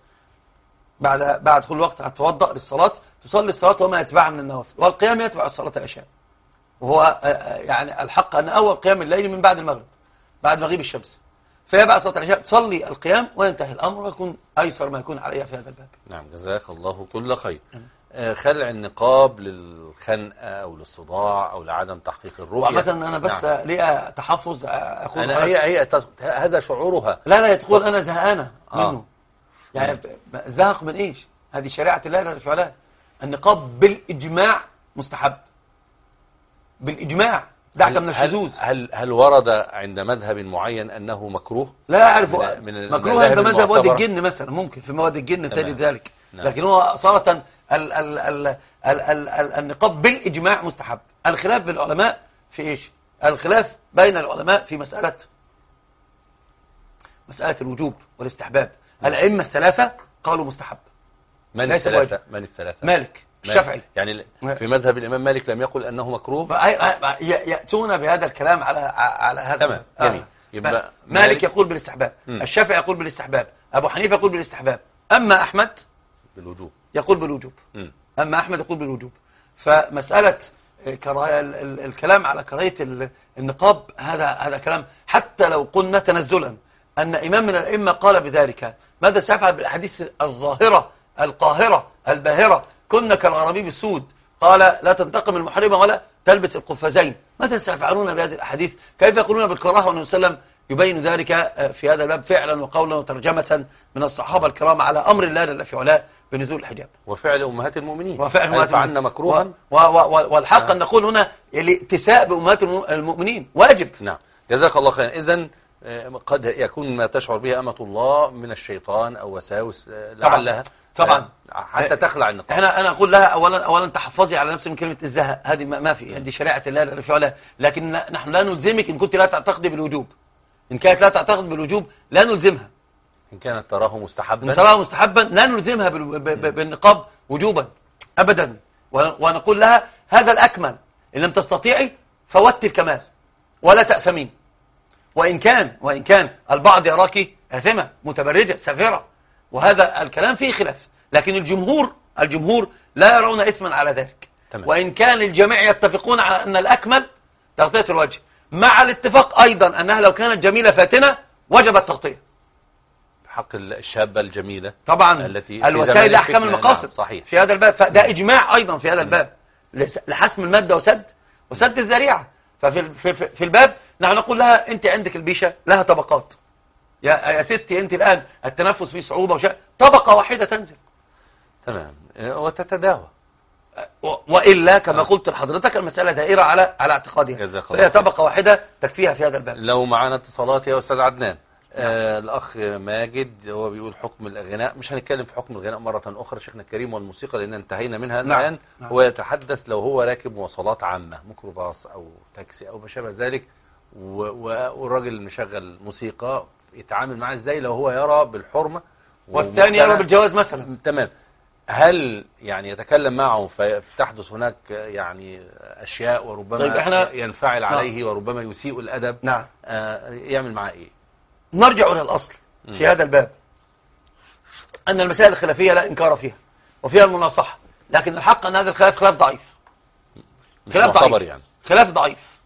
بعد بعد دخول الوقت هتتوضأ للصلاة، تصلي الصلاة وما يتبعها من النوافل، والقيام يتبع صلاة العشاء. وهو يعني الحق أن أول قيام الليل من بعد المغرب، بعد مغيب الشمس، فيبقى صلاة العشاء تصلي القيام وينتهي الأمر، ويكون أيسر ما يكون عليها في هذا الباب. نعم. جزاك الله كل خير. آه خلع النقاب للخنقة أو للصداع أو لعدم تحقيق الرؤية. وعامة أنا بس نعم. ليه تحفظ أقول أنا هي هي هذا شعورها. لا لا تقول أنا زهقانة آه. منه، يعني زهق من إيش؟ هذه شريعة الله جل وعلا. النقاب بالإجماع مستحب، بالإجماع، دعك من الشذوذ. هل هل ورد عند مذهب معين أنه مكروه؟ لا أعرف. مكروه عند مذهب وادي الجن مثلا، ممكن في مواد الجن تجد ذلك. نعم. لكن هو صارت ال ال ال ال ال ال ال النقاب بالإجماع مستحب. الخلاف في العلماء في إيش؟ الخلاف بين العلماء في مسألة مسألة الوجوب والاستحباب. الأئمة الثلاثة قالوا مستحب. من الثلاثة؟ من الثلاثة؟ مالك، الشافعي يعني في مذهب الإمام مالك لم يقل أنه مكروه. يأتون بهذا الكلام على على هذا. تمام جميل. آه. يبقى مالك, مالك يقول بالاستحباب، الشافعي يقول بالاستحباب، أبو حنيفة يقول بالاستحباب، أما أحمد بالوجوب يقول بالوجوب. م. أما أحمد يقول بالوجوب. فمسألة الكلام على كراهية النقاب هذا هذا كلام، حتى لو قلنا تنزلا أن إمام من الأئمة قال بذلك، ماذا سيفعل بالأحاديث الظاهرة القاهرة الباهرة؟ كنا كالغرابيب السود، قال لا تنتقم المحرمة ولا تلبس القفازين. ماذا سيفعلون بهذه الأحاديث؟ كيف يقولون بالكراهة والنبي صلى الله عليه وسلم يبين ذلك في هذا الباب فعلا وقولا وترجمة من الصحابة الكرام على أمر الله جل في علاه بنزول الحجاب وفعل أمهات المؤمنين. وفعل أمهات المؤمنين مكروها و... و... والحق أن نقول هنا الاتساء بأمهات المؤمنين واجب. نعم جزاك الله خيرا. إذن قد يكون ما تشعر به أمة الله من الشيطان أو وساوس لعلها طبعا حتى تخلع النقاب. احنا انا اقول لها اولا اولا تحفظي على نفسك من كلمه الزهق، هذه ما في، هذه شريعه الله لا في علاه، لكن نحن لا نلزمك ان كنت لا تعتقدي بالوجوب. ان كانت لا تعتقد بالوجوب لا نلزمها. ان كانت تراه مستحبا ان تراه مستحبا لا نلزمها بالنقاب وجوبا ابدا، ونقول لها هذا الاكمل، ان لم تستطيعي فوتي الكمال ولا تأثمين. وان كان وان كان البعض يراك آثمة متبرجة سافرة، وهذا الكلام فيه خلاف، لكن الجمهور الجمهور لا يرون إثما على ذلك. تمام. وإن كان الجميع يتفقون على أن الأكمل تغطية الوجه، مع الاتفاق أيضا أنها لو كانت جميلة فاتنة وجب التغطية حق الشابة الجميلة طبعا التي الوسائل لأحكام المقاصد. نعم. صحيح. في هذا الباب، فده إجماع أيضا في هذا الباب لحسم المادة وسد وسد الذريعة. ففي في, في, في الباب نحن نقول لها أنت عندك البيشة لها طبقات، يا يا ستي أنت الآن التنفس فيه صعوبة وشيء، طبقة واحدة تنزل تمام وتتداوى، وإلا كما قلت لحضرتك المسألة دائرة على على اعتقادها، فهي طبقة واحدة تكفيها في هذا الباب. لو معنا اتصالات يا أستاذ عدنان. آه الأخ ماجد هو بيقول حكم الغناء، مش هنتكلم في حكم الغناء مرة أخرى شيخنا الكريم والموسيقى لأن انتهينا منها الآن. نعم. نعم. هو يتحدث لو هو راكب مواصلات عامة ميكروباص أو تاكسي أو ما شابه ذلك والراجل مشغل موسيقى يتعامل معاه ازاي لو هو يرى بالحرمة والثاني يرى بالجواز مثلا. تمام. هل يعني يتكلم معه فتحدث هناك يعني أشياء وربما طيب احنا ينفعل عليه نعم. وربما يسيء الأدب. نعم. آه يعمل معاه إيه؟ نرجع إلى الأصل في م. هذا الباب أن المسائل الخلافية لا إنكار فيها وفيها المناصحة، لكن الحق أن هذا الخلاف خلاف ضعيف، خلاف ضعيف يعني. خلاف ضعيف،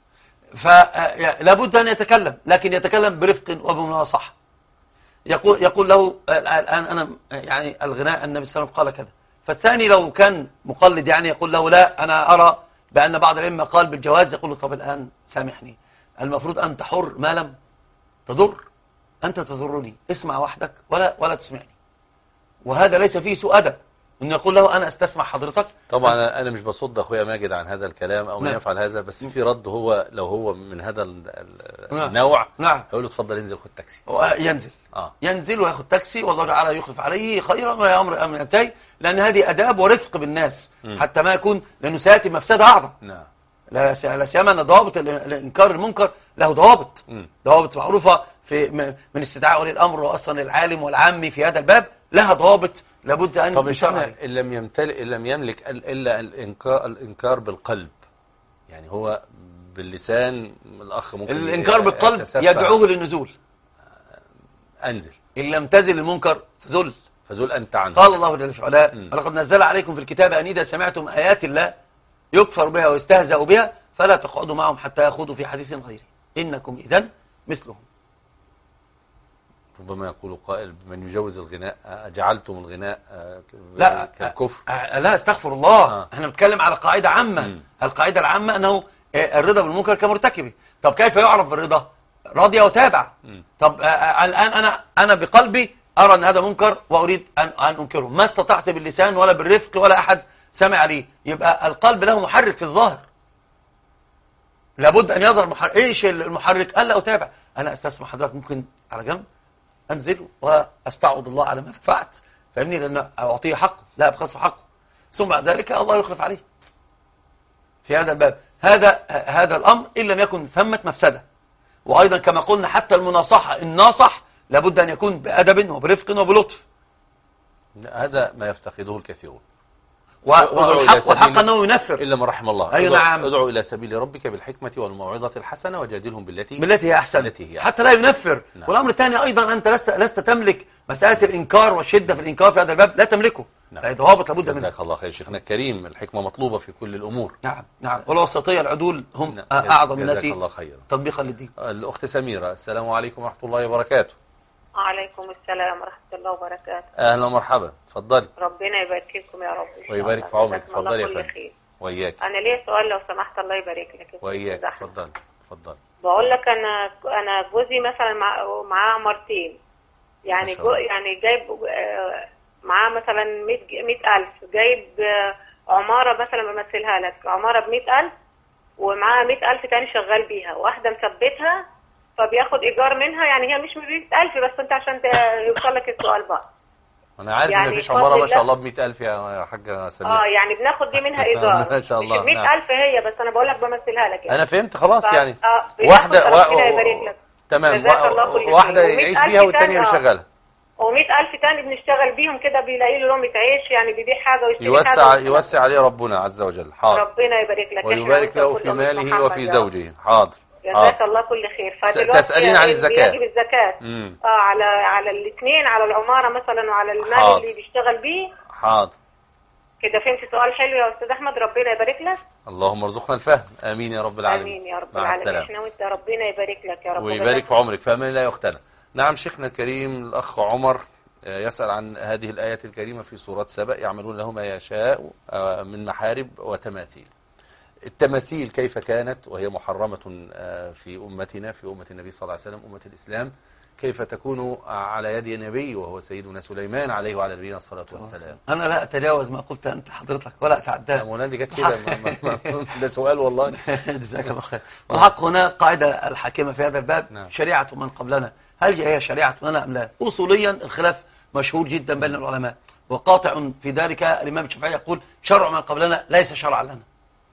فلا بد أن يتكلم، لكن يتكلم برفق وبمناصحة. يقول يقول له الآن أنا يعني الغناء النبي صلى الله عليه وسلم قال كذا، فالثاني لو كان مقلد يعني يقول له لا أنا أرى بأن بعض الأئمة قال بالجواز، يقول له طب الآن سامحني، المفروض أنت حر ما لم تضر، أنت تضرني، اسمع وحدك ولا ولا تسمعني. وهذا ليس فيه سوء أدب إنه يقول له أنا أستسمع حضرتك. طبعا أنا, أنا مش بصد أخويا ماجد عن هذا الكلام أو نعم. يفعل هذا، بس في رد هو لو هو من هذا النوع نعم. هيقول له اتفضل انزل خد تاكسي. ينزل آه. ينزل وياخد تاكسي والله تعالى يخلف عليه خيرا ويا أمر أمن ينتهي، لأن هذه أداب ورفق بالناس م. حتى ما يكون، لأنه سيأتي مفسدة أعظم. نعم. لا سيما أن ضوابط الإنكار المنكر له ضوابط م. ضوابط معروفة في من استدعاء ولي الأمر وأصلا العالم والعامي في هذا الباب لها ضوابط لابد أن طب إن لم يمتلئ إن لم يملك إلا الإنكار الإنكار بالقلب، يعني هو باللسان الأخ ممكن الإنكار بالقلب يدعوه للنزول. أنزل إن لم تزل المنكر فزل فزل أنت عنه. قال الله جل في علاه ولقد نزل عليكم في الكتاب أن إذا سمعتم آيات الله يكفر بها ويستهزأ بها فلا تقعدوا معهم حتى يخوضوا في حديث غيره إنكم إذن مثلهم. ربما يقول قائل من يجوز الغناء جعلتم الغناء لا كالكفر. لا استغفر الله. آه. احنا بنتكلم على قاعدة عامة. م. القاعدة العامة أنه الرضا بالمنكر كمرتكبه. طب كيف يعرف بالرضا؟ راضي وتابع. م. طب الآن أنا أنا بقلبي أرى أن هذا منكر وأريد أن أن أنكره، ما استطعت باللسان ولا بالرفق ولا أحد سمع لي، يبقى القلب له محرك في الظاهر، لابد أن يظهر محرك. إيش المحرك؟ ألا أتابع، أنا أستسمع حضرتك ممكن على جنب أنزل وأستعوض الله على ما دفعت، فاهمني، لأن أعطيه حقه لا أبخسه حقه، ثم بعد ذلك الله يخلف عليه في هذا الباب. هذا هذا الأمر إن لم يكن ثمة مفسدة. وأيضا كما قلنا حتى المناصحة الناصح لابد أن يكون بأدب وبرفق وبلطف. هذا ما يفتقده الكثيرون. والحق أنه ينفر إلا من رحم الله. أي نعم. ادعو إلى سبيل ربك بالحكمة والموعظة الحسنة وجادلهم بالتي بالتي هي أحسن بالتي هي حتى لا ينفر. نعم. والأمر الثاني أيضا أنت لست لست تملك مسألة الإنكار والشدة في الإنكار في هذا الباب، لا تملكه. نعم. فهي ضوابط لابد منها. جزاك الله خير شيخنا الكريم، الحكمة مطلوبة في كل الأمور. نعم نعم. والوسطية العدول هم نعم. أعظم الناس تطبيقا للدين. الأخت سميرة، السلام عليكم ورحمة الله وبركاته. وعليكم السلام ورحمة الله وبركاته. أهلا ومرحبا، تفضلي. ربنا يبارك فيكم يا رب ويبارك في عمرك. تفضلي يا فندم. وإياك. أنا ليا سؤال لو سمحت، الله يبارك لك. وإياك. تفضلي تفضلي. بقول لك أنا أنا جوزي مثلا مع معاه عمارتين، يعني جو يعني جايب معاه مثلا مئة ألف، جايب عمارة مثلا بمثلها لك، عمارة بمئة ألف ومعاه مئة ألف تاني شغال بيها، واحدة مثبتها فبياخد إيجار منها، يعني هي مش مئة ألف، بس أنت عشان يوصل لك السؤال بقى. أنا عارف يعني إن مفيش عمارة ما شاء الله بمئة ألف يا حاجة سمير. اه يعني بناخد دي منها إيجار ما شاء الله. مش مئة ألف هي، بس أنا بقول لك بمثلها لك يعني. أنا فهمت خلاص ف... يعني. آه واحدة ربنا يبارك لك. تمام. واحدة يعيش بيها والثانية اللي شغالة. ومئة ألف تاني بنشتغل بيهم كده، بيلاقي له لقمة عيش، يعني بيبيع حاجة ويشتري يوسع حاجة. يوسع عليه ربنا عز وجل. حاضر. ربنا يبارك لك. ويبارك له في ماله وفي زوجه. حاضر. جزاك الله كل خير. تسألين عن الزكاة. يجب الزكاة اه على على الاثنين، على العمارة مثلا وعلى المال حاضر. اللي بيشتغل بيه. حاضر. كده فهمت سؤال حلو يا أستاذ أحمد، ربنا يبارك لك. اللهم ارزقنا الفهم. آمين يا رب العالمين. آمين يا رب العالمين. احنا وانت ربنا يبارك لك يا رب. ويبارك في عمرك. فأمان لا يختنى. نعم شيخنا الكريم الأخ عمر يسأل عن هذه الآية الكريمة في سورة سبأ، يعملون له ما يشاء من محارب وتماثيل. التماثيل كيف كانت وهي محرمة في أمتنا، في أمة النبي صلى الله عليه وسلم، أمة الإسلام، كيف تكون على يد نبي وهو سيدنا سليمان عليه وعلى نبينا الصلاة والسلام؟ أنا لا أتجاوز ما قلت أنت حضرتك ولا أتعداه. يا مولانا دي جت كده. ده سؤال والله. جزاك الله خير. والحق هنا قاعدة الحاكمة في هذا الباب. نعم. شريعة من قبلنا هل هي شريعة لنا أم لا؟ أصوليا الخلاف مشهور جدا بين العلماء، وقاطع في ذلك الإمام الشافعي يقول شرع من قبلنا ليس شرعا لنا،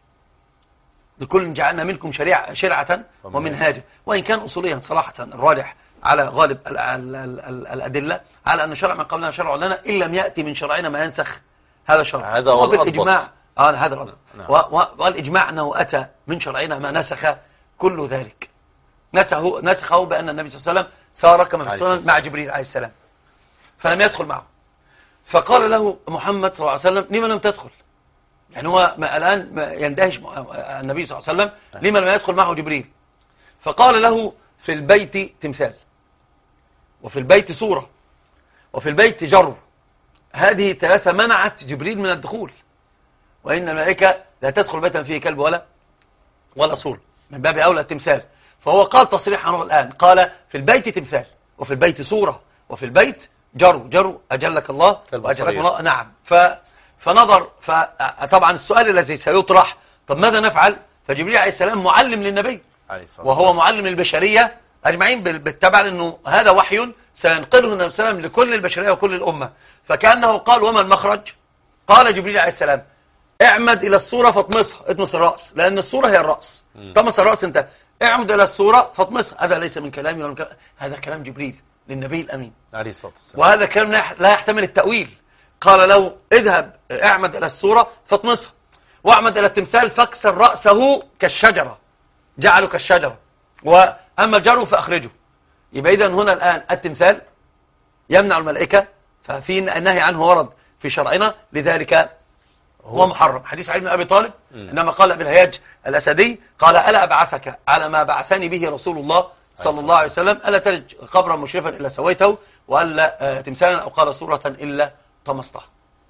لكل جعلنا منكم شريعة شرعة ومنهاجا. وإن كان أصوليا صراحة الراجح على غالب ال ال ال ال الأدلة على أن شرع من قبلنا شرع لنا إن لم يأتي من شرعنا ما ينسخ هذا الشرع. هذا هو الإجماع. آه هذا الأضبط. نعم. والإجماع أنه أتى من شرعنا ما نسخ كل ذلك، نسخه نسخه بأن النبي صلى الله عليه وسلم سار كما في السنن مع جبريل عليه السلام فلم يدخل معه، فقال له محمد صلى الله عليه وسلم لما لم تدخل؟ يعني هو ما الآن ما يندهش النبي صلى الله عليه وسلم لما لم يدخل معه جبريل؟ فقال له في البيت تمثال، وفي البيت صورة، وفي البيت جرو، هذه ثلاثة منعت جبريل من الدخول، وإن الملائكة لا تدخل بيتا فيه كلب ولا ولا صورة، من باب أولى التمثال. فهو قال تصريحا الآن، قال في البيت تمثال، وفي البيت صورة، وفي البيت جرو. جرو أجلك الله وأجلك الله. نعم. ف فنظر. فطبعا السؤال الذي سيطرح طب ماذا نفعل؟ فجبريل عليه السلام معلم للنبي وهو معلم للبشرية أجمعين بالتبع، لأنه هذا وحي سينقله النبي صلى الله عليه وسلم لكل البشرية وكل الأمة. فكأنه قال وما المخرج؟ قال جبريل عليه السلام اعمد إلى الصورة فاطمسها، اطمس الرأس، لأن الصورة هي الرأس. طمس الرأس انت، اعمد إلى الصورة فاطمسها. هذا ليس من كلامي ولا من كلام، هذا كلام جبريل للنبي الأمين عليه الصلاة والسلام، وهذا كلام لا يحتمل التأويل. قال له اذهب اعمد إلى الصورة فاطمسها، واعمد إلى التمثال فاكسر رأسه كالشجرة، جعله كالشجرة، وأما الجرو فأخرجه. يبقى إذن هنا الآن التمثال يمنع الملائكة، ففي النهي عنه ورد في شرعنا، لذلك هو محرم. حديث علي بن أبي طالب إنما قال أبي الهياج الأسدي قال ألا أبعثك على ما بعثني به رسول الله صلى الله عليه وسلم، ألا تلج قبرا مشرفا إلا سويته، وألا تمثالا أو قال صورة إلا طمسته.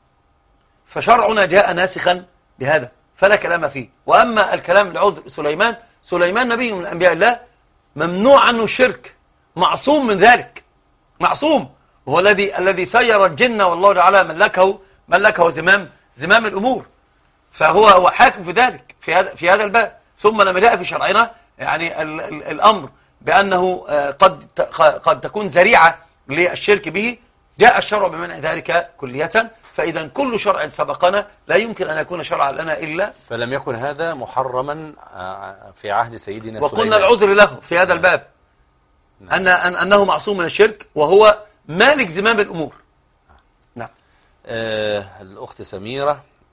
فشرعنا جاء ناسخا بهذا فلا كلام فيه. وأما الكلام لعذر سليمان، سليمان نبي من أنبياء الله ممنوع عنه الشرك، معصوم من ذلك، معصوم، وهو الذي الذي سير الجن والله تعالى ملكه ملكه زمام زمام الأمور، فهو هو حاكم في ذلك في هذا في هذا الباب. ثم لما جاء في شرعنا يعني ال ال الأمر بأنه قد قد تكون ذريعة للشرك به، جاء الشرع بمنع ذلك كلية. فإذا كل شرع سبقنا لا يمكن أن يكون شرعا لنا إلا فلم يكن هذا محرما في عهد سيدنا وقلنا سليمان. العذر له في هذا الباب أن أن أنه معصوم من الشرك وهو مالك زمام الأمور. نعم. آه الأخت سميرة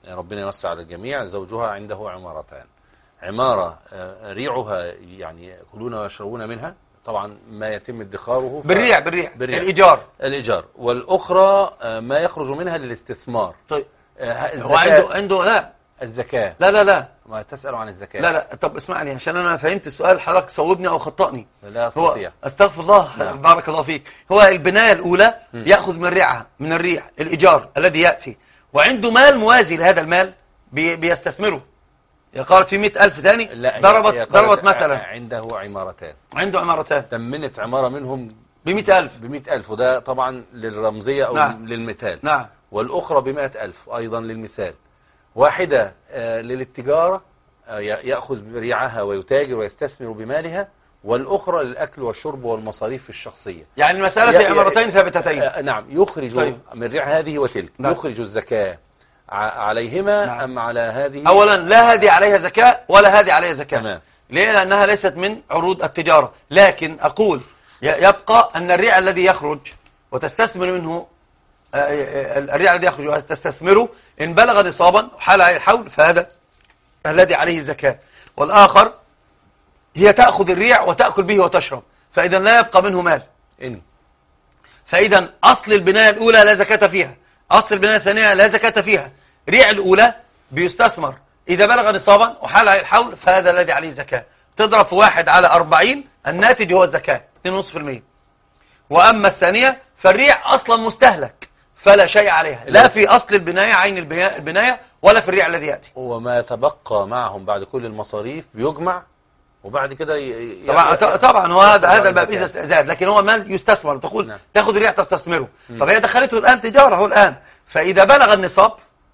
ربنا يوسع على الجميع. زوجها عنده عمارتان، عمارة ريعها يعني يأكلون ويشربون منها، طبعا ما يتم ادخاره بالريع بالريع الإيجار الإيجار والأخرى ما يخرج منها للاستثمار. طيب هو عنده عنده لا الزكاة لا لا لا ما تسأل عن الزكاة. لا لا طب اسمعني عشان أنا فهمت السؤال، حضرتك صوبني أو خطأني. لا أستطيع. أستغفر الله. نعم. بارك الله فيك. هو البناية الأولى م. يأخذ من ريعها من الريع الإيجار الذي يأتي، وعنده مال موازي لهذا المال بي بيستثمره. قالت في مئة ألف ثاني ضربت ضربت مثلا عنده عمارتان عنده عمارتان تمنت عمارة منهم بمئة ألف بمئة ألف، وده طبعا للرمزية أو نعم. للمثال. نعم. والأخرى بمئة ألف أيضا للمثال. واحدة آه للتجارة آه يأخذ ريعها ويتاجر ويستثمر بمالها، والأخرى للأكل والشرب والمصاريف الشخصية. يعني المسألة في عمارتين ثابتتين. آه نعم. يخرج طيب. من ريع هذه وتلك. نعم. يخرج الزكاة عليهما. نعم. أم على هذه؟ أولا لا هذه عليها زكاة ولا هذه عليها زكاة. تمام. ليه؟ لأنها ليست من عروض التجارة. لكن أقول يبقى أن الريع الذي يخرج وتستثمر منه، الريع الذي يخرج وتستثمره إن بلغ نصابا وحال عليه الحول فهذا الذي عليه الزكاة. والآخر هي تأخذ الريع وتأكل به وتشرب، فإذا لا يبقى منه مال. إن فإذا أصل البناية الأولى لا زكاة فيها، أصل البناية الثانية لا زكاة فيها. ريع الأولى بيستثمر إذا بلغ نصابا وحال عليه الحول فهذا الذي عليه الزكاة. تضرب في واحد على أربعين، الناتج هو الزكاة اثنين فاصلة خمسة بالمئة. وأما الثانية فالريع أصلا مستهلك فلا شيء عليها، لا في أصل البناية عين البناية ولا في الريع الذي يأتي. وما يتبقى معهم بعد كل المصاريف بيجمع وبعد كده ي... طبعا طبعا هو هذا هذا الباب إذا زاد، لكن هو مال يستثمر. تقول نعم. تاخذ ريع تستثمره. م. طب هي دخلته الآن تجارة هو الآن، فإذا بلغ النصاب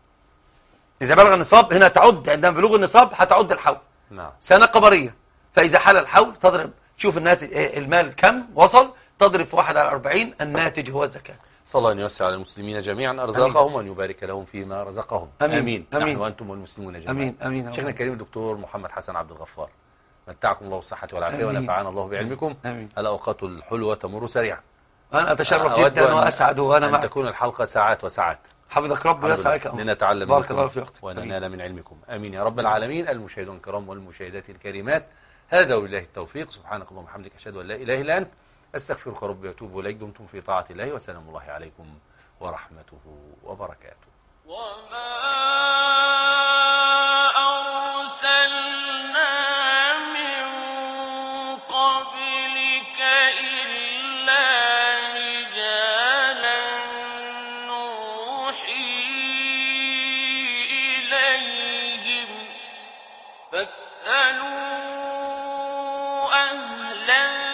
إذا بلغ النصاب هنا تعد عندما بلوغ النصاب هتعد الحول. نعم. سنة قمرية. فإذا حل الحول تضرب شوف الناتج المال كم وصل، تضرب في واحد على أربعين، الناتج هو الزكاة. صلى الله أن يوسع على المسلمين جميعا أرزاقهم وأن يبارك لهم فيما رزقهم. أمين. أمين. أمين. نحن وأنتم والمسلمون جميعا. أمين. أمين. شيخنا الكريم الدكتور محمد حسن عبد الغفار، متعكم الله بالصحة والعافية ونفعنا الله بعلمكم. الأوقات الحلوة تمر سريعا. أنا أتشرف جدا وأسعد وأنا معك أن تكون الحلقة ساعات وساعات. حفظك رب ويسعدك لنتعلم بارك الله في وقتك وننال من علمكم. آمين يا رب العالمين. المشاهدون الكرام والمشاهدات الكريمات، هذا وبالله التوفيق. سبحانك اللهم وبحمدك أشهد أن لا إله إلا أنت أستغفرك ربي وأتوب إليك. دمتم في طاعة الله وسلام الله عليكم ورحمته وبركاته. وما أرسلنا من قبلك إلا رجالا نوحي إليهم فاسألوا أهل